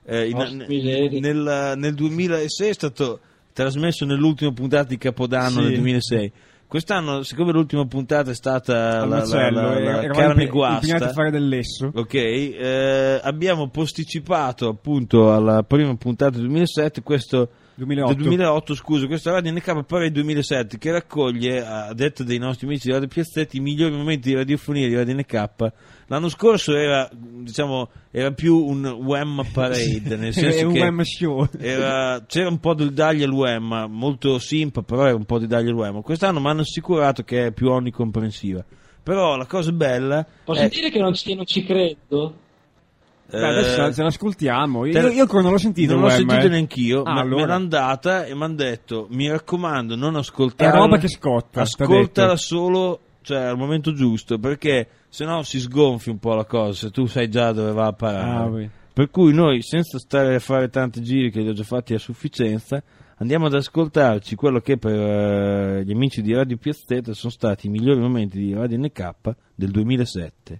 nel 2006 è stato trasmesso nell'ultima puntata di Capodanno del 2006. Quest'anno, siccome l'ultima puntata è stata la carne guasta, a fare del lesso, ok, abbiamo posticipato appunto alla prima puntata del 2007 questo 2008, scusa, questa Radio NK Parade 2007, che raccoglie, a detta dei nostri amici di Radio Piazzetti, i migliori momenti di radiofonia di Radio NK. L'anno scorso era più un UEM Parade, nel senso un che UEM show. C'era un po' del dagli all'UEM, molto simpa, però era un po' di dagli all'UEM. Quest'anno mi hanno assicurato che è più onnicomprensiva. Però la cosa bella posso dire che non ci credo? Adesso ce l'ascoltiamo. Io ancora non l'ho sentito. Non l'ho sentito neanch'io, ma allora. me l'hanno andata e mi hanno detto: mi raccomando, non ascoltarla. È roba che scotta. Ascoltala solo, cioè al momento giusto, perché sennò si sgonfia un po' la cosa. Se tu sai già dove va a parare. Per cui noi, senza stare a fare tanti giri che li ho già fatti a sufficienza, andiamo ad ascoltarci quello che per gli amici di Radio Piazzetta sono stati i migliori momenti di Radio NK del 2007.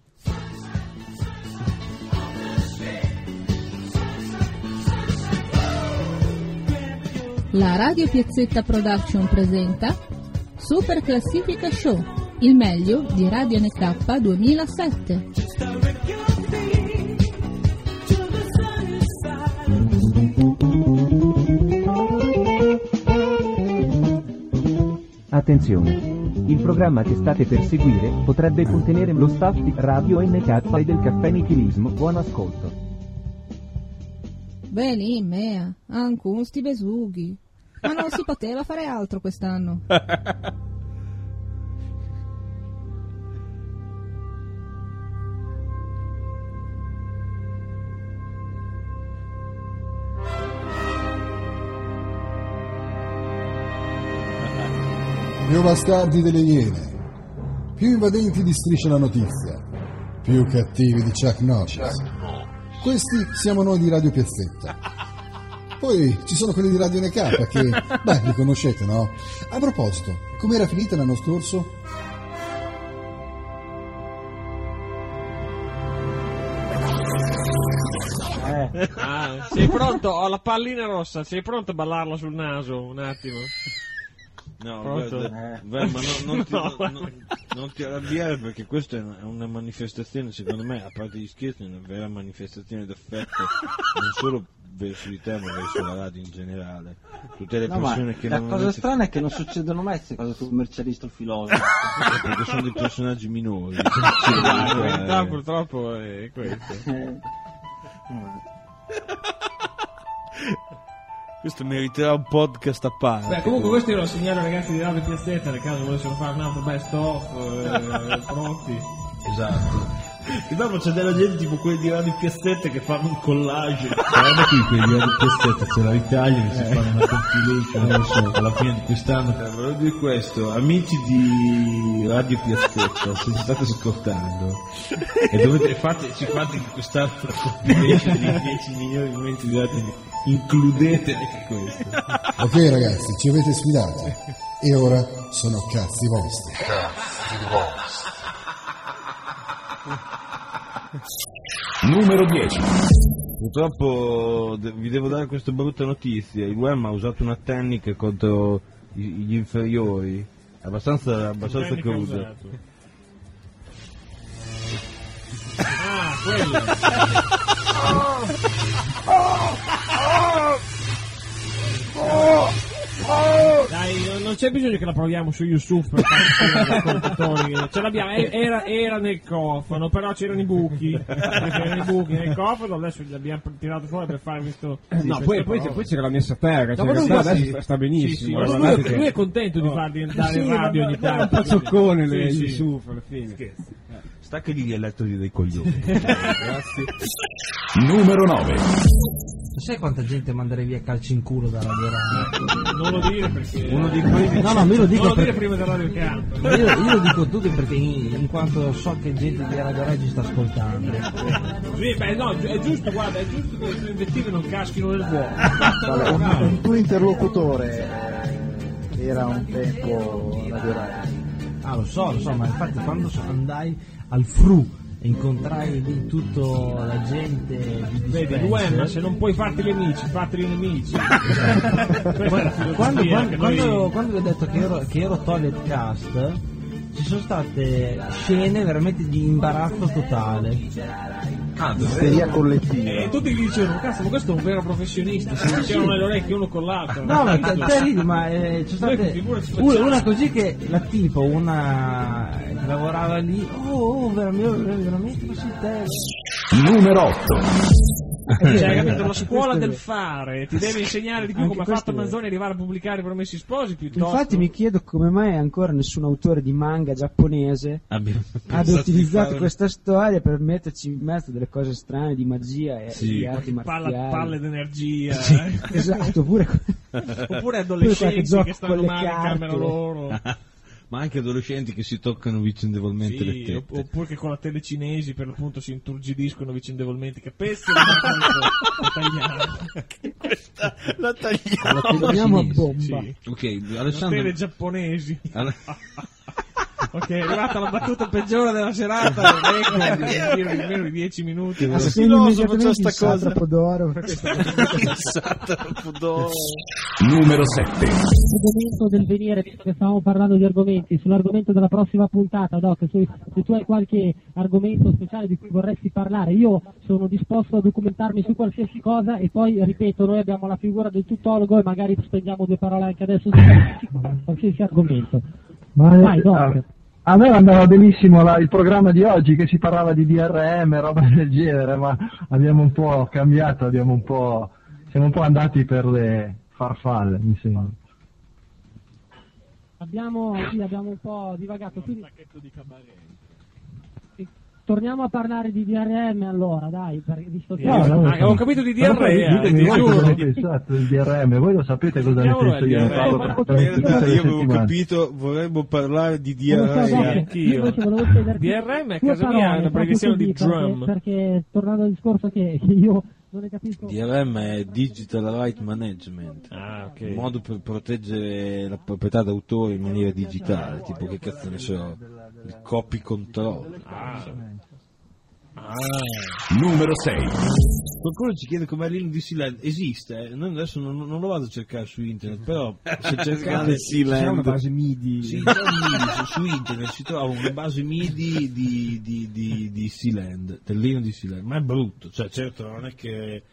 La Radio Piazzetta Production presenta Super Classifica Show, il meglio di Radio NK 2007. Attenzione! Il programma che state per seguire potrebbe contenere lo staff di Radio NK e del caffè nichilismo. Buon ascolto. Bene, mea, ancun sti besughi. Ma non si poteva fare altro quest'anno. Più bastardi delle Iene, più invadenti di Striscia la Notizia, più cattivi di Chuck Norris. Questi siamo noi di Radio Piazzetta. Poi ci sono quelli di Radio NK che, li conoscete, no? A proposito, com'era finita l'anno scorso? Sei pronto? Ho la pallina rossa, sei pronto a ballarla sul naso? Un attimo. No, ma non ti arrabbiare, perché questa è una manifestazione, secondo me, a parte gli scherzi, è una vera manifestazione d'affetto, non solo verso di te, ma verso la radio in generale. Tutte le persone che la cosa strana è che non succedono mai queste cose sul commercialista o filosofo. Perché sono dei personaggi minori. In realtà purtroppo è questo. Questo meriterà un podcast a parte. Beh, comunque questo io lo segnalo ai ragazzi di Radio Piazzetta nel caso volessero fare un altro best of pronti. Esatto. E dopo c'è della gente tipo quelli di Radio Piazzetta che fanno un collage. Guarda qui quelli di Radio Piazzetta, c'è la Italia che si fanno una compilation adesso alla fine di quest'anno. Volevo dire questo, amici di Radio Piazzetta, se state ascoltando e dovete ci fate quest'anno una compilation di 10 migliori momenti di radio. Includete anche questo. Ok ragazzi, ci avete sfidati e ora sono cazzi vostri. Numero 10. Purtroppo vi devo dare questa brutta notizia. Il UEM ha usato una tecnica contro gli inferiori abbastanza cruda. Quella. Dai, non c'è bisogno che la proviamo su Yusuf per ce l'abbiamo, era nel cofano, però c'erano i buchi nel cofano, adesso li abbiamo tirato fuori per fare questo. Poi c'era la messa a terra, adesso sta benissimo. Lui è contento di far diventare radio ogni tanto. Un pazzoccone Yusuf alla fine. Staccagli gli elettrodi dei coglioni. Grazie. Numero 9. Sai quanta gente manderei via calci in culo da Radio Radio? Non lo dire perché uno di quelli. No, me lo dico. Non lo dire prima del Radio Camp. Io lo dico tutto perché in quanto so che gente di Radio Radio sta ascoltando. Sì, è giusto, guarda, è giusto che le tue invettive non caschino nel vuoto. Il tuo interlocutore era un tempo Radio Radio. Lo so, ma infatti quando andai al FRU e incontrai lì tutta la gente di Vedi, Luem, se non puoi farti gli amici, fatti gli nemici. Quando vi ho detto che ero toilet cast, ci sono state scene veramente di imbarazzo totale. Isteria collettiva. E tutti gli dicevano, cazzo, ma questo è un vero professionista, si dicevano nelle orecchie uno con l'altro. No, ma te ridi, ma c'è state una così che la tipo, una che lavorava lì, veramente così te. Numero 8. Cioè, capito, la scuola del fare ti deve insegnare di più come ha fatto Manzoni arrivare a pubblicare i Promessi Sposi piuttosto. Infatti mi chiedo come mai ancora nessun autore di manga giapponese abbia utilizzato questa storia per metterci in mezzo delle cose strane di magia e di arti marziali, palle d'energia, esatto, oppure adolescenti che stanno male in camera loro. ma anche adolescenti che si toccano vicendevolmente le tette. Oppure che con la tele cinesi per l'appunto si inturgidiscono vicendevolmente i capezzi. Questa la tagliamo. La tagliamo a bomba. Sì. Ok, Le Alessandro. tele giapponesi. Ok, è arrivata la battuta peggiore della serata. Nel giro di meno di 10 minuti. Immediatamente il Satropodoro. Numero 7. L'argomento del venire, visto che stavamo parlando di argomenti, sull'argomento della prossima puntata, Doc, se tu hai qualche argomento speciale di cui vorresti parlare, io sono disposto a documentarmi su qualsiasi cosa e poi, ripeto, noi abbiamo la figura del tutologo e magari spendiamo 2 parole anche adesso su qualsiasi argomento. Vai, Doc. A me andava benissimo il programma di oggi, che si parlava di DRM, roba del genere, ma abbiamo un po' cambiato, siamo un po' andati per le farfalle, mi sembra. Abbiamo un po' divagato, quindi torniamo a parlare di DRM allora, dai, visto che... Ho capito di DRM, ditemi voi cosa pensate del DRM, voi lo sapete cosa ne penso io, ne parlo Io avevo capito, vorremmo parlare di DRM. DRM a casa mia è una abbreviazione di drum. Perché tornando al discorso che io non ne capisco... DRM è Digital Right Management, un modo per proteggere la proprietà d'autore in maniera digitale, tipo che cazzo ne so, il copy control. Numero 6. Qualcuno ci chiede com'è Linux di Sealand. Esiste, noi adesso non lo vado a cercare su internet, però se cercate c'è una base MIDI. Sì, su internet si trova una base MIDI di Sealand, del Linux di Sealand, ma è brutto, cioè certo non è che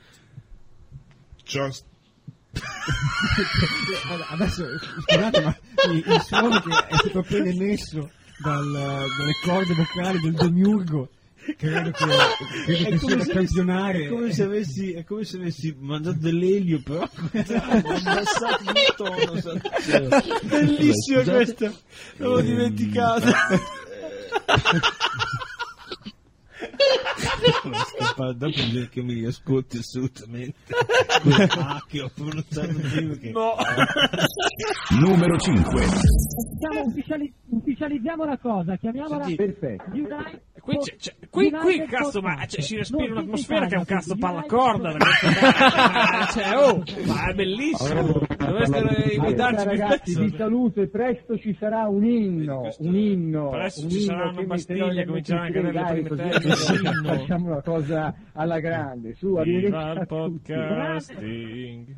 Adesso scusate, ma il suono che è stato appena emesso dalle corde vocali del demiurgo credo che sia da campionare. È come se avessi mangiato dell'elio, però abbassato il tono. Bellissimo questo, l'avevo dimenticato. Dopo che mi ascolti assolutamente che ho pronunciato prima che... No. Numero 5. Ufficializziamo la cosa, chiamiamola perfetto. Qui cazzo, ma si respira un'atmosfera che è un cazzo pallacorda. Ma è bellissimo. Dovreste invitarci ragazzi, vi saluto e presto ci sarà un inno. Presto ci sarà una Bastiglia, comincerà anche nelle prime terre. Facciamo una cosa alla grande. Su, viva il podcasting.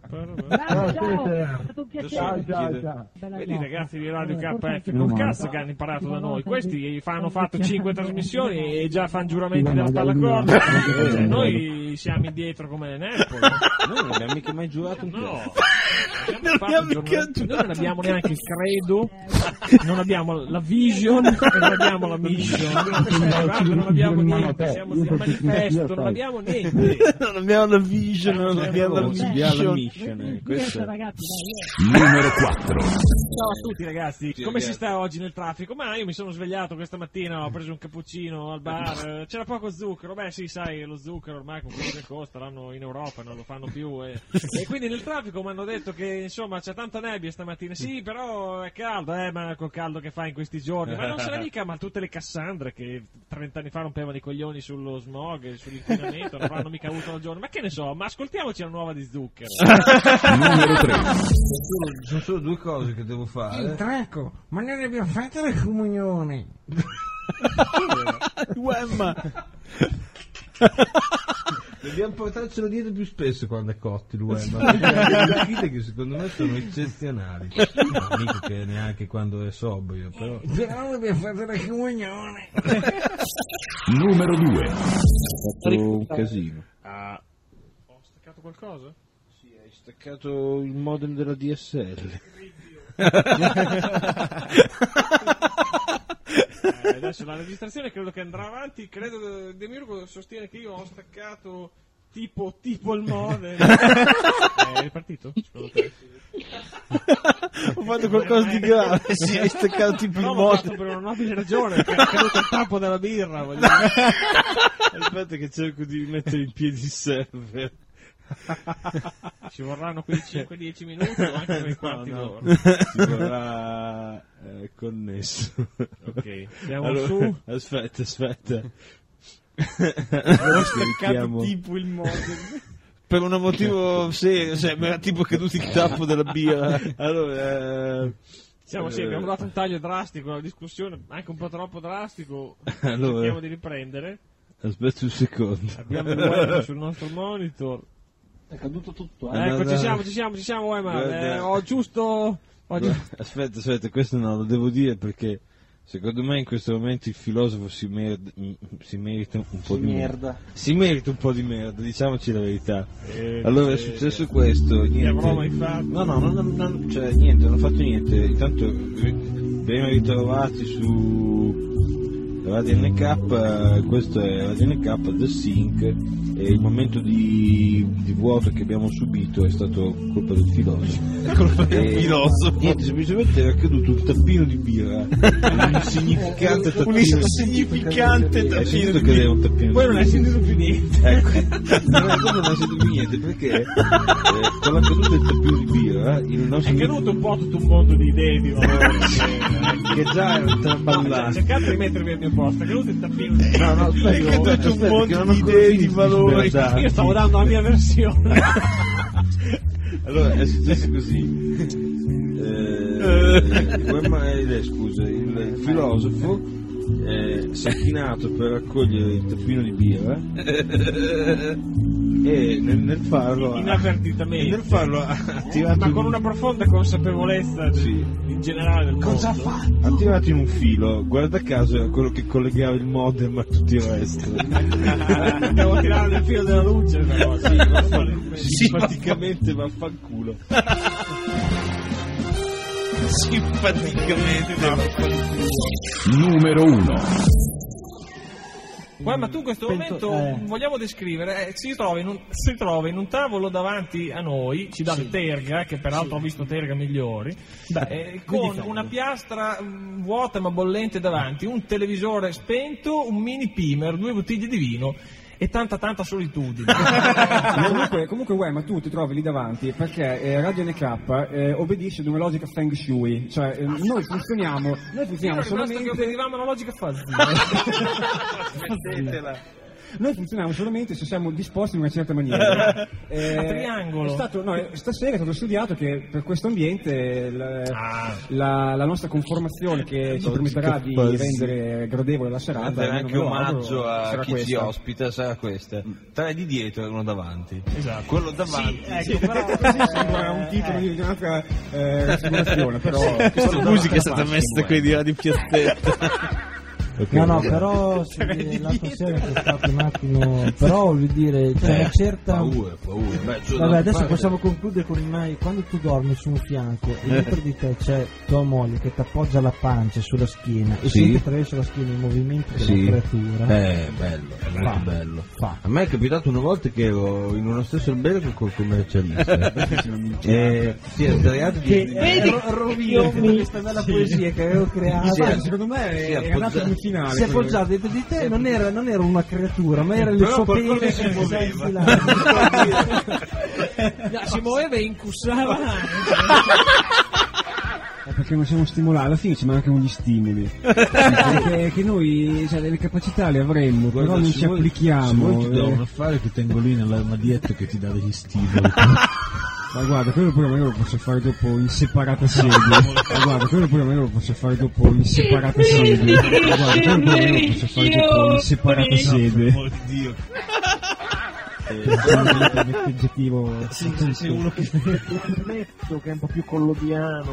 Ciao. Vedi i ragazzi di Radio KF con cazzo che hanno imparato da noi. Questi hanno fatto 5 trasmissioni e già fanno giuramenti della pallacorda. Noi siamo indietro come Napoli. Noi non abbiamo mica mai giurato un cazzo. Noi non abbiamo neanche il credo, non abbiamo la vision, non abbiamo la mission, non abbiamo niente, siamo il manifesto, non abbiamo niente. Non abbiamo la vision, non abbiamo la mission. Numero 4. Ciao a tutti ragazzi, come si sta oggi nel traffico? Ma io mi sono svegliato questa mattina, ho preso un cappuccino al bar, c'era poco zucchero, beh sì sai, lo zucchero ormai con quello che costa l'hanno in Europa, non lo fanno più e quindi nel traffico mi hanno detto che insomma c'è tanta nebbia stamattina, sì però è caldo, ma col caldo che fa in questi giorni, ma non se ne dica, ma tutte le Cassandre che 30 anni fa rompevano i coglioni sullo smog, sull'inquinamento, non avranno mica avuto ragione, ma che ne so, ma ascoltiamoci la nuova di zucchero. Numero 3. Sono solo 2 cose che devo fare. Traco, ma noi abbiamo fatto la comunione. Uemma. Dobbiamo portarcelo dietro più spesso quando è cotti l'Uemma. Delle che secondo me sono eccezionali. Non dico che neanche quando è sobrio, però abbiamo fatto la comunione. Numero 2. È stato un casino. Ho staccato qualcosa? Sì, hai staccato il modem della DSL. Adesso la registrazione credo che andrà avanti, credo Demiurgo sostiene che io ho staccato tipo il modem. È partito? Ho fatto qualcosa di grave, sì, hai staccato tipo il modem. L'ho fatto per una nobile ragione, perché è caduto il tappo della birra. Aspetta che cerco di mettere in piedi il server. Ci vorranno quei 5-10 minuti o anche quei quarti d'ora? Ci vorrà connesso. Ok, siamo allora, su. Aspetta. Ho staccato tipo il modem. Per un motivo serio, cioè, mi era tipo caduto il tappo della birra. Allora, abbiamo dato un taglio drastico alla discussione, anche un po' troppo drastico. Allora, cerchiamo di riprendere. Aspetta un secondo. Abbiamo il web sul nostro monitor. È caduto tutto. Ecco, ci siamo, Weimar. Ho giusto. Aspetta, questo no, lo devo dire perché secondo me in questo momento il filosofo si merita un po' di merda. Si merita un po' di merda, diciamoci la verità. Allora è successo questo, niente. Che avrò mai fatto? No, cioè niente, non ho fatto niente. Intanto ben ritrovati su Radio NK, questo è Radio NK, The Sync, e il momento di vuoto che abbiamo subito è stato colpa del filosofo. Niente, semplicemente era caduto un tappino di birra, un insignificante tappino di birra. Poi non hai sentito più niente. Ecco, non hai sentito più niente perché con la caduta del tappino di birra il nostro... È caduto un po' tutto un mondo di idee di valore che già era traballato. Cercate di mettervi al mio posto, è caduto il tappino di birra. No, è caduto un mondo di idee di valore. Io stavo dando la mia versione. Allora è successo così. Il filosofo si è chinato per raccogliere il tappino di birra e nel farlo inavvertitamente ha tirato ma con una profonda consapevolezza in generale del mondo. Ha tirato in un filo, guarda caso era quello che collegava il modem a tutto il resto. Devo tirare nel filo della luce però. Simpaticamente vaffanculo. Simpaticamente vaffanculo. Numero 1. Ma tu in questo momento vogliamo descrivere, si trova in un tavolo davanti a noi, ci dà Terga, che peraltro ho visto Terga migliori, con una piastra vuota ma bollente davanti, un televisore spento, un mini Pimer, 2 bottiglie di vino e tanta solitudine. comunque ma tu ti trovi lì davanti perché Radio NK obbedisce ad una logica Feng Shui, cioè noi funzioniamo solamente che obbedivamo a una logica fuzzy. Noi funzioniamo solamente se siamo disposti in una certa maniera. A triangolo. Stasera è stato studiato che per questo ambiente la nostra conformazione che ci permetterà di rendere gradevole la serata. È anche omaggio a chi ci ospita, sarà questa. 3 di dietro e uno davanti. Esatto. Quello davanti. Sì, però così sembra un titolo di un'altra rassicurazione, però questa musica è stata messa qui di Radio Piazzetta. Okay, no, però l'altra sera è stato un attimo, però voglio dire, c'è una certa paura. Vabbè, adesso possiamo concludere con quando tu dormi su un fianco e dietro di te c'è tua moglie che ti appoggia la pancia sulla schiena e senti attraverso la schiena i movimenti della creatura. Bello. A me è capitato una volta che ero in uno stesso albergo col commercialista. Rovino questa bella poesia che avevo creato. Secondo me è andato in finale. Si è appoggiato dentro di te, non era una creatura, ma era il suo pene si muoveva e incussava. Perché non siamo stimolati, alla fine ci mancano gli stimoli. Perché noi le capacità le avremmo, però non ci applichiamo. Ti do un affare che tengo lì nell'armadietto che ti dà degli stimoli. Ma guarda, quello pure me lo posso fare dopo in separata sede. L'oggettivo c'è uno che metto che è un po' più collodiano.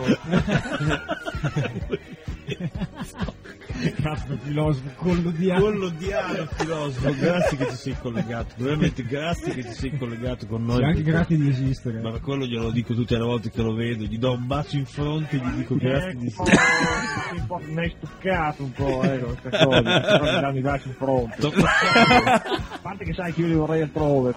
Cazzo, filosofo, collodiano filosofo, grazie che ti sei collegato, veramente grazie che ti sei collegato con noi. Anche grazie di esistere. Ma quello glielo dico tutte le volte che lo vedo, gli do un bacio in fronte e gli dico grazie di esistere. Mi hai stuccato un po', questa cosa, però mi danno i baci in fronte. A parte che sai che io li vorrei altrove.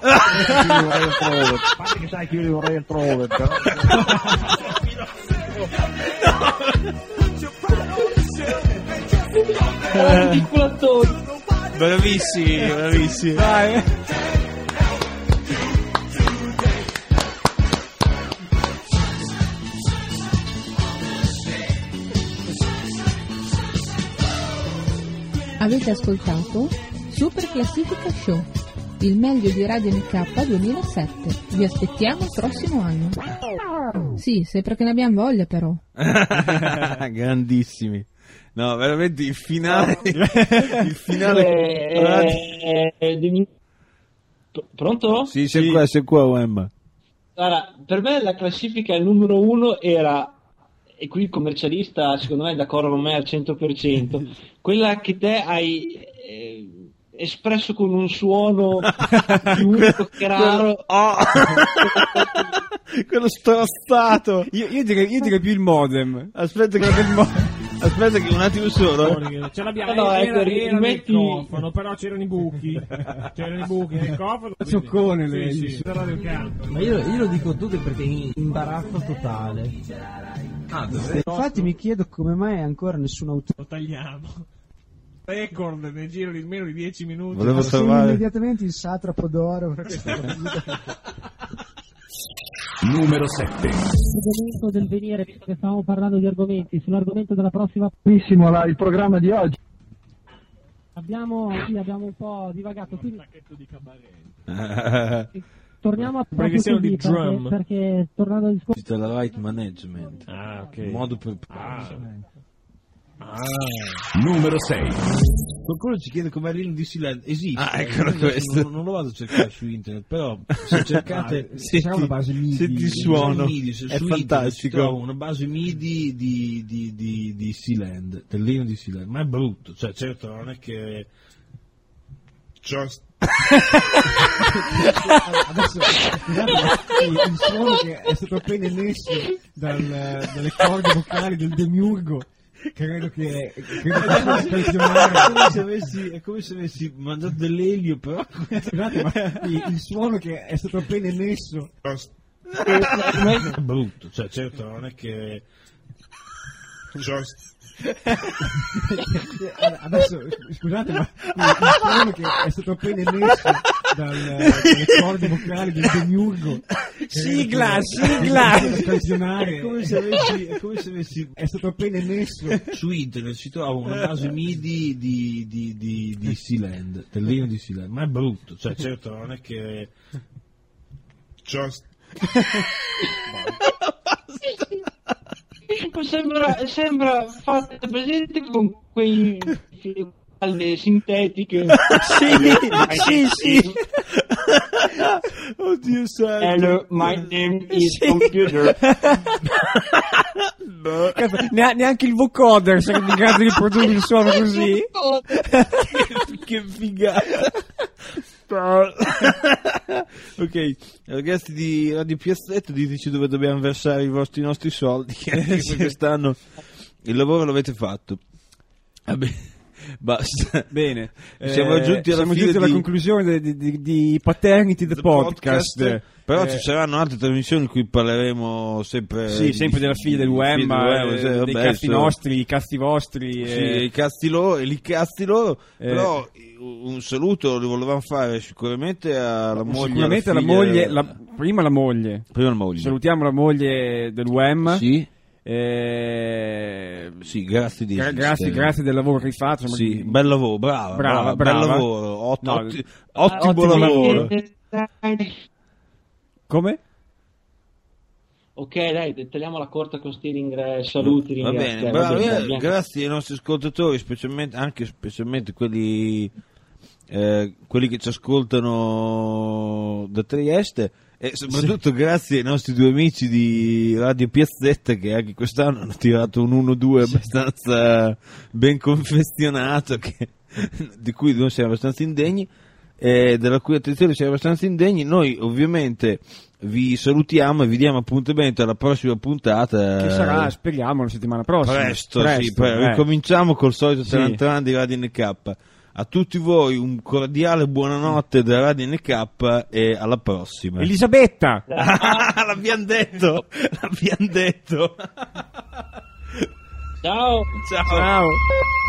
Bravissimi. Vai. Avete ascoltato Super Classifica Show, il meglio di Radio NK 2007. Vi aspettiamo il prossimo anno. Sì, sempre che ne abbiamo voglia però. Grandissimi. No, veramente il finale. Il finale. Pronto? Sì, sei qua, Wemba. Allora, per me la classifica il numero 1 era, e qui il commercialista secondo me è d'accordo con me al 100%, quella che te hai espresso con un suono più unico che raro. Quello strozzato. Io direi più il modem. Aspetta che un attimo solo. Ce l'abbiamo, No, era rimetti... nel cofano, però c'erano i buchi. Nel cofano. Cioccone Sì, Ma io lo dico tutto perché è imbarazzo totale. Infatti mi chiedo come mai ancora nessun autore. Lo tagliamo. Record nel giro di meno di 10 minuti. Volevo Assegno salvare. immediatamente il satrapo d'oro per questa Numero 7. L'argomento del venire, visto che stavamo parlando di argomenti, sull'argomento della prossima Benissimo, il programma di oggi. abbiamo un po' divagato, quindi torniamo a Perché siamo di così, drum. perché tornando al discorso C'è la right management. Ok. Modo per... Numero 6. Qualcuno ci chiede com'è l'Inno di Silent. Esiste. eccolo questo. Non lo vado a cercare su internet, però se cercate C'è una base MIDI. Senti il suono. MIDI, È su internet si fantastico. trova una base MIDI di Sealand, dell'Inno di Sealand, ma è brutto, cioè certo non è che Adesso scusate, ma il suono che è stato appena emesso dalle corde vocali del demiurgo credo che possa impressionare. è come se avessi mangiato dell'elio, però Scusate, ma il suono che è stato appena emesso è brutto, cioè certo non è che adesso scusate, ma il suono che è stato appena emesso dalle corde vocali del demiurgo Sigla! impressionare. è come se avessi È stato appena emesso su internet si trova una base MIDI di Sealand, dell'Inno di Sealand, ma è brutto, cioè certo non è che Sembra fate presente con quei palle sintetiche. Sì. Oddio santo. Hello, my name is computer. neanche il vocoder sarebbe in grado di produrre il suono così. Che figata. Ok, ragazzi di Radio PS7, diteci dove dobbiamo versare i nostri soldi, che anche per quest'anno il lavoro l'avete fatto. Vabbè, basta. Bene, Siamo giunti alla conclusione di Paternity the Podcast. Però ci saranno altre trasmissioni in cui parleremo sempre della figlia del Wemba, dei cazzi nostri, i cazzi vostri, i cazzi loro, però un saluto lo volevamo fare sicuramente alla moglie. Sicuramente alla moglie, prima la moglie. Salutiamo la moglie del Wemba. Sì, grazie di grazie del lavoro che hai fatto. Sì, bel lavoro, brava. Bel lavoro, ottimo lavoro. Come? Ok, dai, tagliamola corta con sti saluti. Va bene, bravi, grazie ai nostri ascoltatori, specialmente quelli che ci ascoltano da Trieste, e soprattutto grazie ai nostri due amici di Radio Piazzetta che anche quest'anno hanno tirato un 1-2 abbastanza ben confezionato, di cui noi siamo abbastanza indegni. Della cui attenzione siamo abbastanza indegni. Noi ovviamente vi salutiamo e vi diamo appuntamento alla prossima puntata, che sarà, speriamo, la settimana prossima. Presto. Ricominciamo col solito Tarantaran di Radio NK. A tutti voi un cordiale buonanotte da Radio NK e alla prossima. Elisabetta! L'abbiamo detto. Ciao. Ciao.